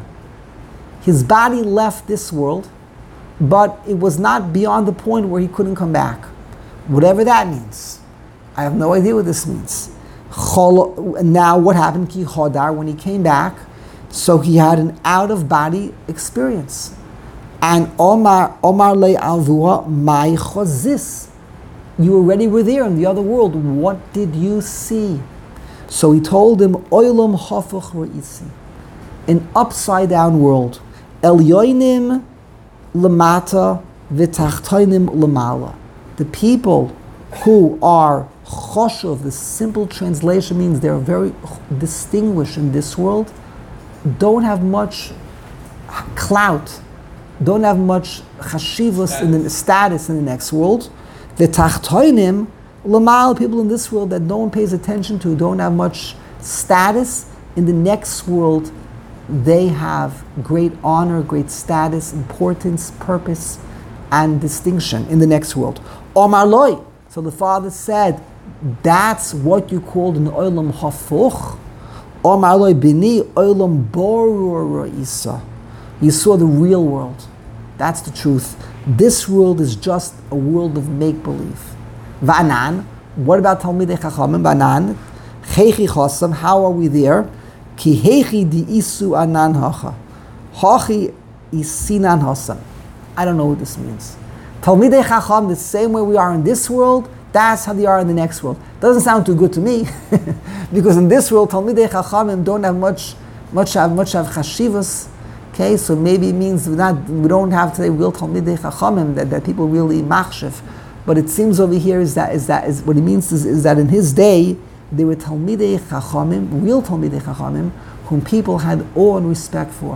His body left this world, but it was not beyond the point where he couldn't come back. Whatever that means. I have no idea what this means. Chol, now what happened? Ki Chodar, when he came back, so he had an out-of-body experience. And Omar Omar le Alvua my chozis. You already were there in the other world. What did you see? So he told him, Oilam hafuch re'isi, an upside down world. Elyoinim lamata v'tachtoinim lamala. The people who are choshuv, the simple translation means they're very distinguished in this world, don't have much clout, don't have much chashivus in the status in the next world. The tachtoinim lamal, people in this world that no one pays attention to, don't have much status. In the next world, they have great honor, great status, importance, purpose, and distinction in the next world. Omar loy. So the father said, that's what you called an olam hafuch. Omar loy bini olam borur isa. You saw the real world. That's the truth. This world is just a world of make-believe. Va'anan, what about Talmidei Chachamim? Va'anan, Heichi Chosam, how are we there? Ki heichi di isu anan hacha. Hachi isinan hasam. I don't know what this means. Talmidei Chacham, the same way we are in this world, that's how they are in the next world. Doesn't sound too good to me, because in this world, Talmidei Chachamim don't have much, much have much have chashivas. Okay, so maybe it means we're not, we don't have today real Talmidei Chachamim that, that people really machshev. But it seems over here is that is that is what it means is, is that in his day there were Talmidei Chachamim, real Talmidei Chachamim, whom people had awe and respect for,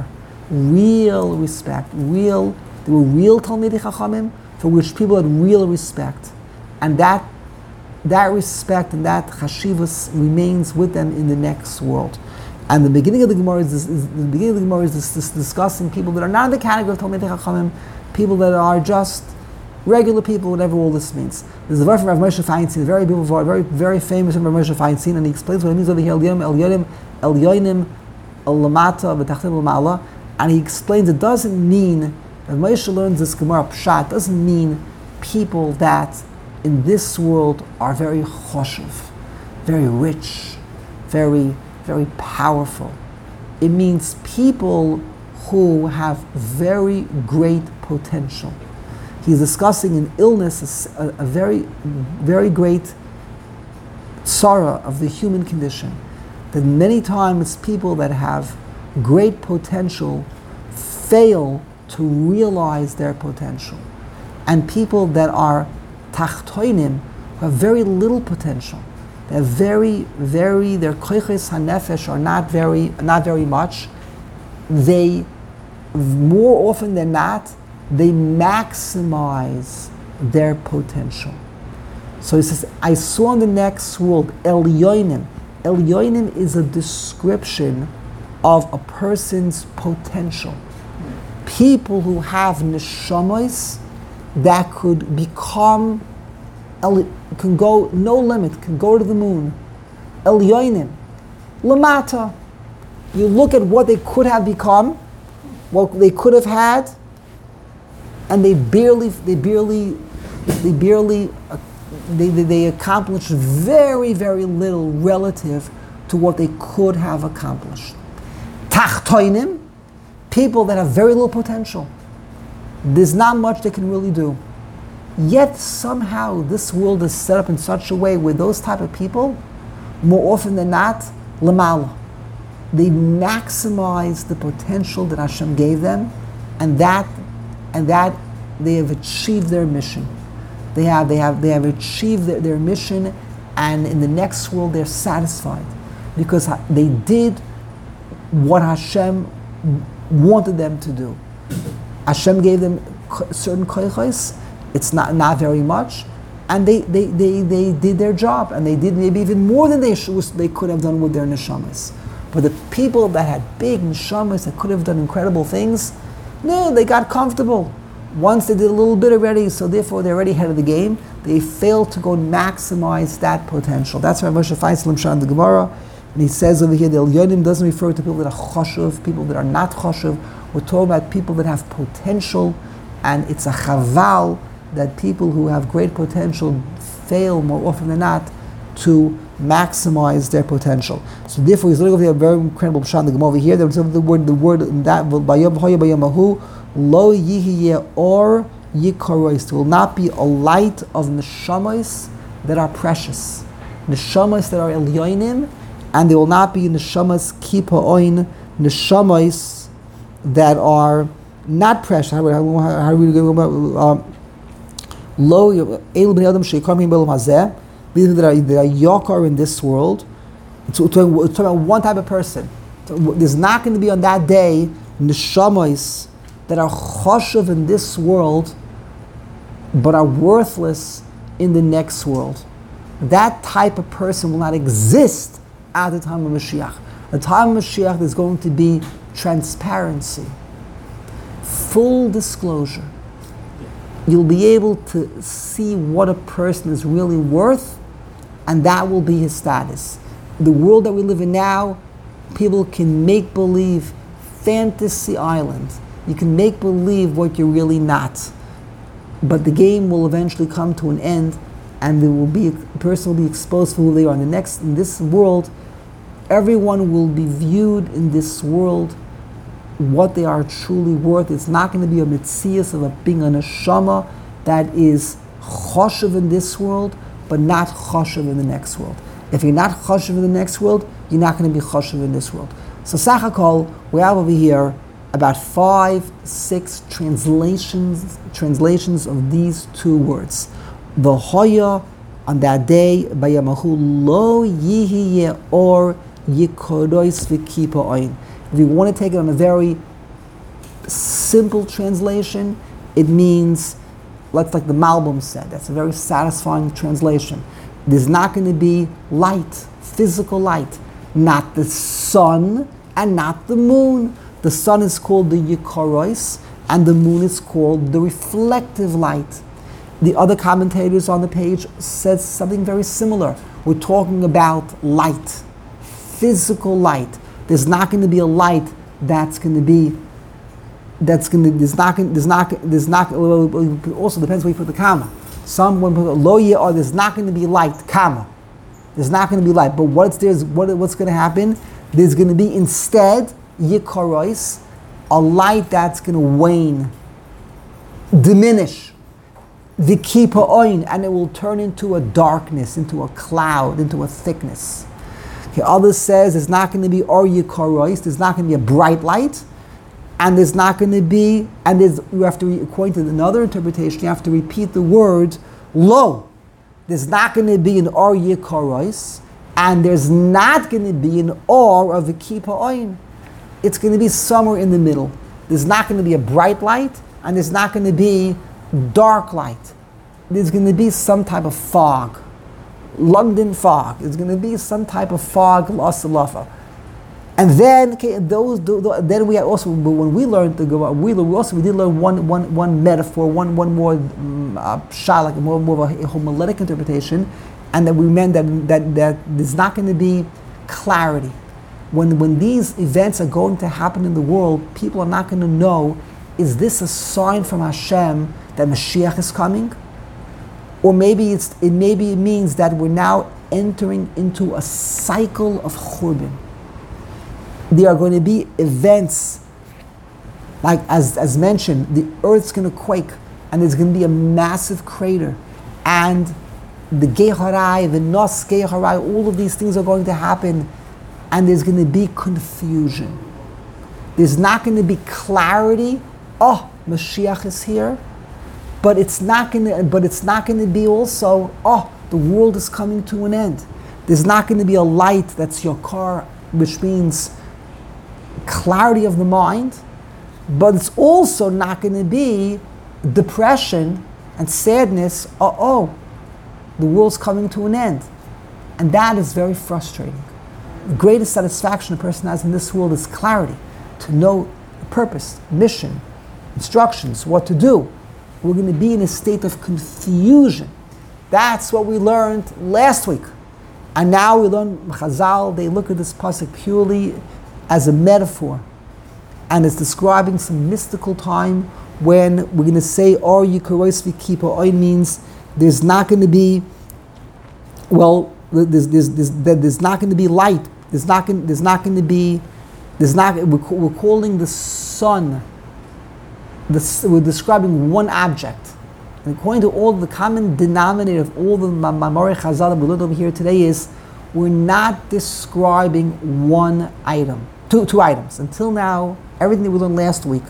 real respect, real. They were real Talmidei Chachamim for which people had real respect, and that that respect and that chashivus remains with them in the next world. And the beginning of the Gemara is, this, is the beginning of the Gemara is this, this discussing people that are not in the category of Talmidei Chachamim, people that are just regular people, whatever all this means. There's a verse from Rav Moshe Feinstein, a very beautiful, very very famous from Rav Moshe Feinstein, and he explains what it means over here. El yonim, el yonim, el lamata, v'tachtim l'ma'ala, and he explains it doesn't mean. Rav Moshe learns this Gemara pshat doesn't mean people that in this world are very choshev, very rich, very very powerful. It means people who have very great potential. He's discussing an illness, a, a very, very great sorrow of the human condition. That many times people that have great potential fail to realize their potential. And people that are tachtoinim, who have very little potential, they're very, very, their koiches hanefesh are not very, not very much. They, more often than not, they maximize their potential. So he says, I saw in the next world, Elyoinim. Elyoinim is a description of a person's potential. People who have neshamas that could become, can go no limit, can go to the moon. Elyoinim. Lamata. You look at what they could have become, what they could have had, and they barely, they barely, they barely, uh, they, they, they accomplished very, very little relative to what they could have accomplished. Tachtoinim, people that have very little potential. There's not much they can really do. Yet somehow this world is set up in such a way where those type of people, more often than not, lamala, they maximize the potential that Hashem gave them, and that, and that they have achieved their mission. They have, they have, they have achieved their, their mission, and in the next world they're satisfied because they did what Hashem wanted them to do. Hashem gave them certain koichos. It's not, not very much, and they, they, they, they did their job, and they did maybe even more than they should, they could have done with their neshamas. But the people that had big neshamas that could have done incredible things, no, they got comfortable. Once they did a little bit already, so therefore they're already ahead of the game. They failed to go and maximize that potential. That's why Moshe Feinstein Limshan the Gemara, and he says over here, the Elyonim doesn't refer to people that are choshev, people that are not choshev. We're talking about people that have potential, and it's a chaval that people who have great potential fail more often than not to maximize their potential. So therefore, he's looking over here a very incredible pshat in the Gemara over here. There's the word, the word in that bayom hoya bayamahu lo yihiye or yikarois. There will not be a light of neshamas that are precious, neshamas that are elyonim, and there will not be neshamas kipaoin, neshamas that are not precious. How are we going about lo el bnei adam sheikam be'olam hazeh? That are, that are yakar in this world. To, to, to about one type of person. There's not going to be on that day neshamas that are choshev in this world, but are worthless in the next world. That type of person will not exist at the time of Mashiach. At the time of Mashiach, there's going to be transparency, full disclosure. You'll be able to see what a person is really worth, and that will be his status. The world that we live in now, people can make believe fantasy island. You can make believe what you're really not. But the game will eventually come to an end, and there will be a person will be exposed for who they are. In the next, in this world, everyone will be viewed in this world what they are truly worth. It's not going to be a mitzias of a being a neshama that is choshev in this world, but not choshev in the next world. If you're not choshev in the next world, you're not going to be choshev in this world. So Sachakol, we have over here about five, six translations translations of these two words. The hoya on that day, bayamahu lo yihiye or yikodois v'kipa oin. If you want to take it on a very simple translation, it means, let's like the Malbim said, that's a very satisfying translation. There's not going to be light, physical light, not the sun and not the moon. The sun is called the Yikaros, and the moon is called the reflective light. The other commentators on the page said something very similar. We're talking about light, physical light. There's not going to be a light that's going to be, that's going to, there's not, there's not, there's not, also depends where you put the comma. Some, when put lo yeh, or there's not going to be light, comma. There's not going to be light. But what's there's what, what's going to happen? There's going to be instead, yikaros, a light that's going to wane, diminish, v'kipa oin, and it will turn into a darkness, into a cloud, into a thickness. Okay, others says there's not going to be or yikaros, there's not going to be a bright light, and there's not going to be, and there's, you have to, according to another interpretation, you have to repeat the word lo. There's not going to be an or yikaros, and there's not going to be an or of a kipa oin. It's going to be somewhere in the middle. There's not going to be a bright light, and there's not going to be dark light. There's going to be some type of fog. London fog. There's going to be some type of fog, l'asalafa. And then, okay, those, those, then we also, when we learned the Gemara, we also we did learn one, one, one metaphor, one, one more um, uh, shalak, more, more of a homiletic interpretation, and that we meant that that that there's not going to be clarity. When when these events are going to happen in the world, people are not going to know: is this a sign from Hashem that Mashiach is coming, or maybe it's it maybe it means that we're now entering into a cycle of churban. There are going to be events, like as, as mentioned, the earth's going to quake, and there's going to be a massive crater, and the Geharai, the Nos Geharai, all of these things are going to happen, and there's going to be confusion. There's not going to be clarity. Oh, Mashiach is here, but it's not going to. But it's not going to be also. Oh, the world is coming to an end. There's not going to be a light that's your car, which means clarity of the mind, but it's also not going to be depression and sadness. Oh, oh, the world's coming to an end. And that is very frustrating. The greatest satisfaction a person has in this world is clarity, to know the purpose, mission, instructions, what to do. we're going to be in a state of confusion. That's what we learned last week. And now we learn Chazal, they look at this pasuk purely as a metaphor. And it's describing some mystical time when we're going to say, Or Yikaros V'Kipa Oin means there's not going to be, well, there's, there's, there's, there's not going to be light. There's not going, there's not going to be, there's not, we're, we're calling the sun, the, we're describing one object. And according to all the common denominator of all the Mamorei Chazal that we learned over here today is, we're not describing one item, two, two items. Until now, everything that we learned last week,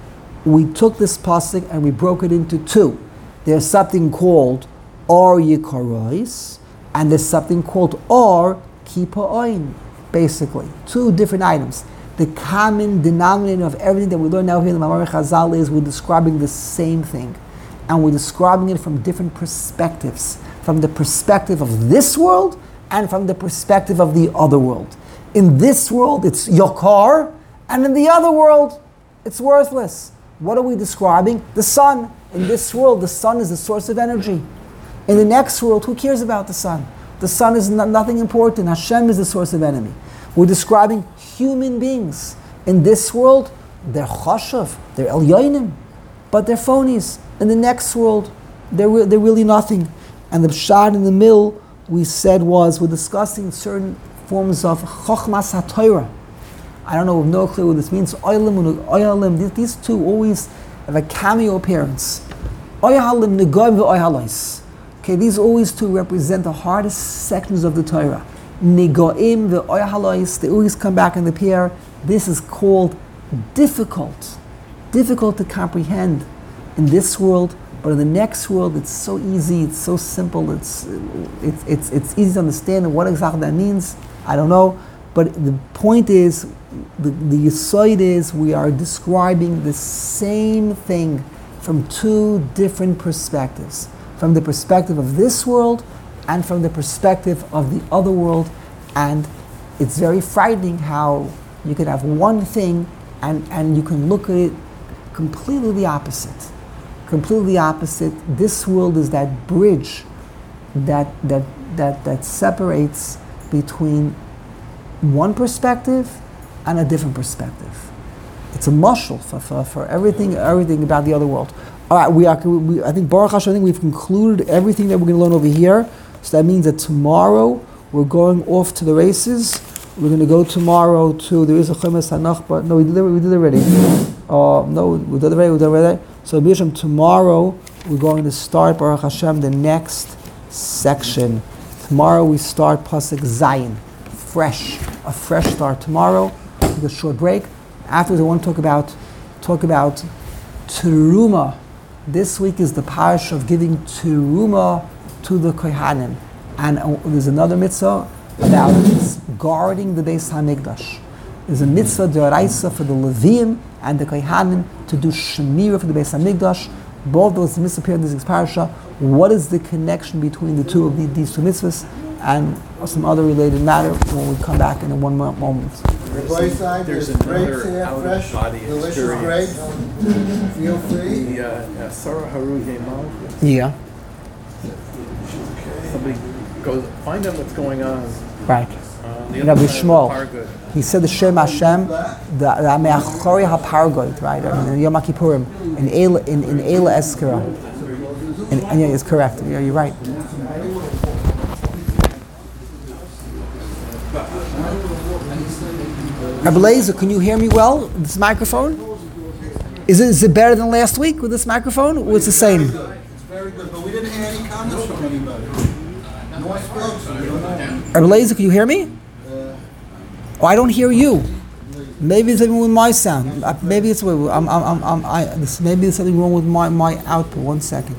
we took this pasuk and we broke it into two. There's something called Or Yikaros, and there's something called Or Kipa Oin, basically. Two different items. The common denominator of everything that we learn now here in the Mamorei Chazal is we're describing the same thing. And we're describing it from different perspectives. From the perspective of this world and from the perspective of the other world. In this world, it's yokar, and in the other world, it's worthless. What are we describing? The sun. In this world, the sun is the source of energy. In the next world, who cares about the sun? The sun is no, nothing important. Hashem is the source of enemy. We're describing human beings. In this world, they're chashav, they're elyonim, but they're phonies. In the next world, they're, re- they're really nothing. And the pshat in the middle, we said was, we're discussing certain forms of chokhmas haTorah. I don't know, we have no clue what this means. Oilim and oyalim, these two always have a cameo appearance. Oyalim, negoim ve'oyalois. Okay, these always two represent the hardest sections of the Torah. Negoim ve'oyalois, they always come back and appear. This is called difficult. Difficult to comprehend in this world, but in the next world, it's so easy, it's so simple, it's it's it's, it's easy to understand. And what exactly that means, I don't know. But the point is, the, the yesod is, we are describing the same thing from two different perspectives. From the perspective of this world and from the perspective of the other world. And it's very frightening how you could have one thing and, and you can look at it completely the opposite. Completely opposite. This world is that bridge that that that that separates between one perspective and a different perspective. It's a mushal for, for, for everything everything about the other world. All right, we are. We, I think Baruch Hashem, I think we've concluded everything that we're going to learn over here. So that means that tomorrow we're going off to the races. We're going to go tomorrow to, there is a Chemes Hanach, but no, we did it, we did it already. Uh, no, we did it already, we did it already. So B'Yishem, tomorrow we're going to start, Baruch Hashem, the next section. Tomorrow we start Pasuk Zayin, fresh, a fresh start tomorrow. Take a short break. Afterwards I want to talk about, talk about Teruma. This week is the parish of giving Teruma to the Kohanim. And uh, there's another mitzvah about guarding the Beis HaMikdash. There's a mitzvah d'oraisa for the Leviim and the Kohanim to do Shemira for the Beis HaMikdash. Both those mitzvahs appear in this parasha. What is the connection between the two of the, these two mitzvahs and some other related matter when we come back in a one mo- moment. The boy side, There's there's grapes another here, out fresh, of body delicious experience. grapes. Feel free. The uh, uh, Sarah Haru Yemal. Yeah. Somebody goes find out what's going on. Right. Uh, the Rabbi other side of Shmuel. the Parga. He said the Shem Hashem, the Me'achori HaPargoit, right? I mean, in Yom Kippurim, in Eila, in, in Eila Eskara. And, and yeah, it's correct. Yeah, you're right. Rabbi Lezer, can you hear me well? This microphone? Is it, is it better than last week with this microphone, or it's the same? It's very good, but we didn't hear any comments from anybody. No one spoke, so we don't know. Rabbi Lezer, can you hear me? Oh, I don't hear you. Maybe it's something with my sound. Uh, Maybe it's I'm, I'm, I'm, I'm, I, this, maybe there's something wrong with my, my output. One second.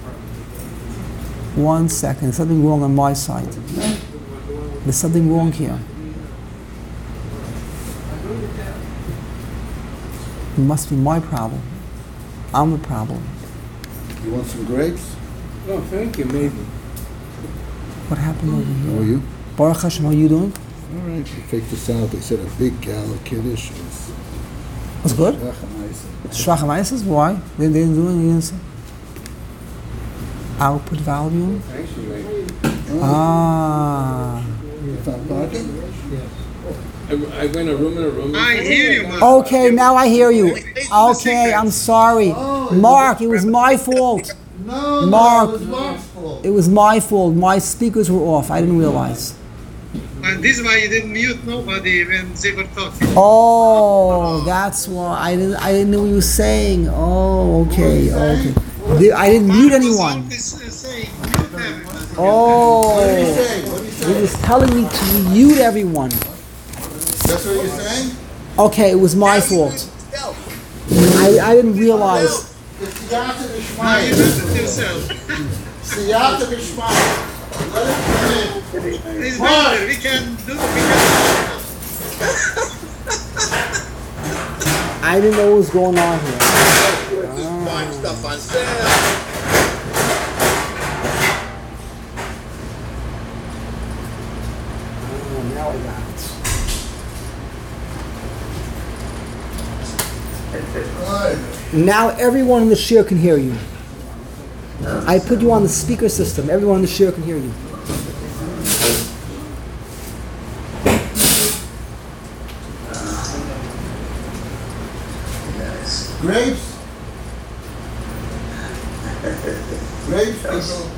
One second. There's something wrong on my side. There's something wrong here. It must be my problem. I'm the problem. You want some grapes? Oh, thank you, maybe. What happened over here? How are you? Baruch Hashem, how are you doing? All right. You faked this out. They said a big gal of Kiddush was What's good? Shach HaMaisa. Shvach HaMaisas? Why? They, they didn't do anything. Output value? Actually, Ah. Stop talking? I, I went a room in a room. I hear you, man. Okay, now I hear you. Okay, I'm sorry. Oh, Mark, it was my fault. No, Mark. no, it was Mark's fault. It was my fault. My speakers were off. I didn't realize. And this is why you didn't mute nobody when they were talking. Oh, that's why I didn't. I didn't know what you were saying. Oh, okay, okay. The- I didn't mute anyone. Mark was always saying, mute them. Oh, What did he say? What did he he say? was telling me to mute everyone. That's what you're saying? Okay, it was my fault. I, I didn't realize. It's Siyata Now you B'Shmayim. muted yourself. Siyata B'Shmayim. Let it come in. It's better. We can do. We can. I didn't know what was going on here. Buying stuff on sale. Oh, now I got it. Good. Now everyone in the share can hear you. I put you on the speaker system. Everyone in the share can hear you. Grapes? Grapes, people.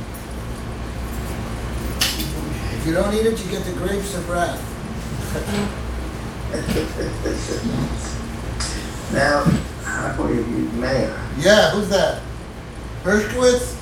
If you don't eat it, you get the grapes of wrath. Now, how can you be mayor? Yeah, who's that? Hershkowitz?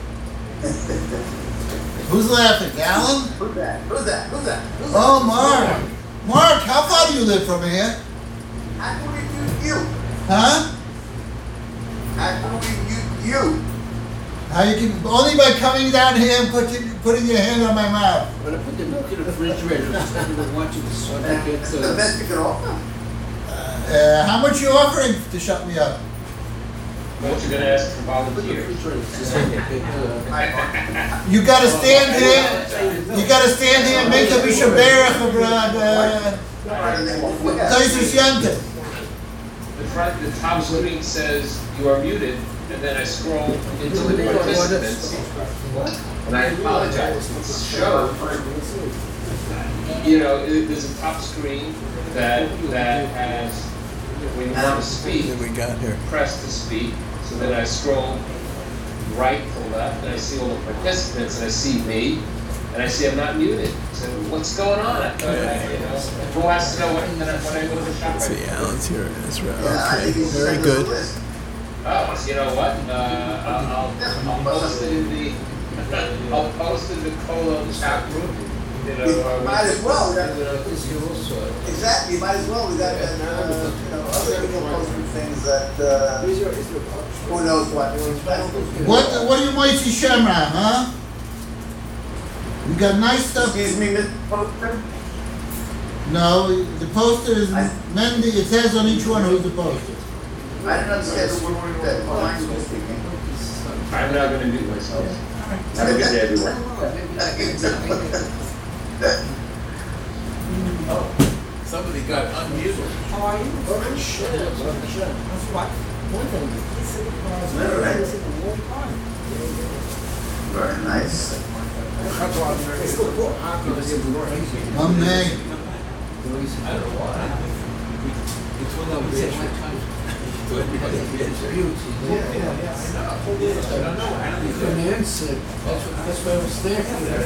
Who's laughing? Alan? Who's that? Who's that? Who's that? Who's Oh, Mark. Mark, how far do you live from here? How can we you? Huh? How can we you? You? How you can, only by coming down here and putting, putting your hand on my mouth. When I put the milk in the refrigerator, instead of watching the sun, I get That's the best you can offer. Uh, how much you offering to shut me up? What you gonna ask for volunteers? You gotta stand here, you gotta stand here and make a mishaberach of uh, Taisus Yanta. The front, the top screen says you are muted, and then I scroll into the participants. And I apologize, it's show. You know, it- there's a top screen that, that has, when you want to speak, we got here. press to speak. So then I scroll right to left, and I see all the participants, and I see me, and I see I'm not muted. So what's going on? I thought, I- you know, who has to know what, when I when I go to the shop? See, Alan's here in Israel. Yeah, I Okay, think he's very sent us a good. list. Oh, so you know what? Uh, I'll, I'll, I'll post it in the, I'll post it in the Colo chat room. You know, uh, Might as well, you yeah. know, Exactly, you might as well, we got, uh, you know, other people posting things that, uh, who knows what. What, what do you Moisey Shemram, huh? We got nice stuff. Excuse me, Mister Poster? No, the poster is Mendy, it says on each one who's the poster. I didn't understand the word that line was speaking. I'm not gonna mute myself. Have a good day, everyone. Somebody got unmuted. Very nice. Amen. That's why I was there.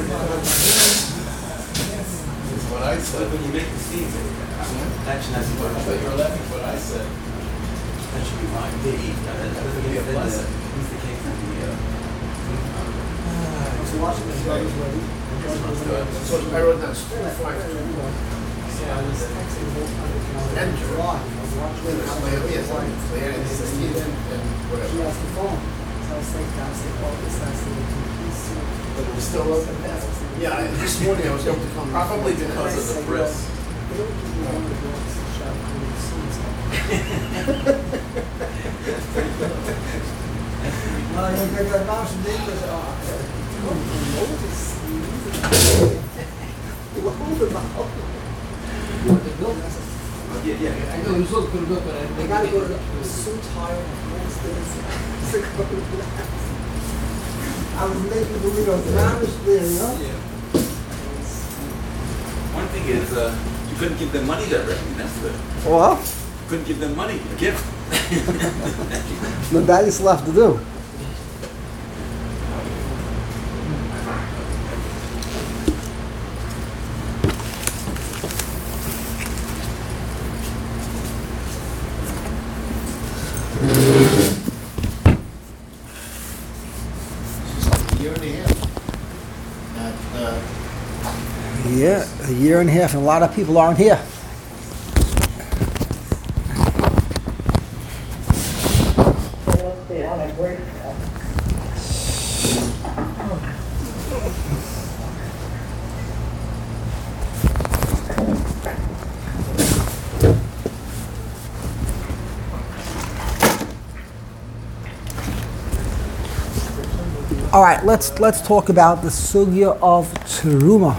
That's what I said. When you make the seeds, action has to go. I thought you were laughing what I said. That should be fine. They eat. That doesn't give you a blessing. Piece the cake from the, uh, So I wrote down school five. Enter. But it was still open. Yeah, this morning I was able to come, probably because of the press. yeah, yeah. I know, it was looking pretty good, but I. I gotta go to the, I was so tired. I was I was making believe I was mamish there, you know? One thing is, uh, you couldn't give them money directly. That's the. Well, You couldn't give them money, a gift. no, that is left to do. Year and a half. That, uh, Yeah, a year and a half, and a lot of people aren't here. All right, let's let's talk about the sugya of teruma.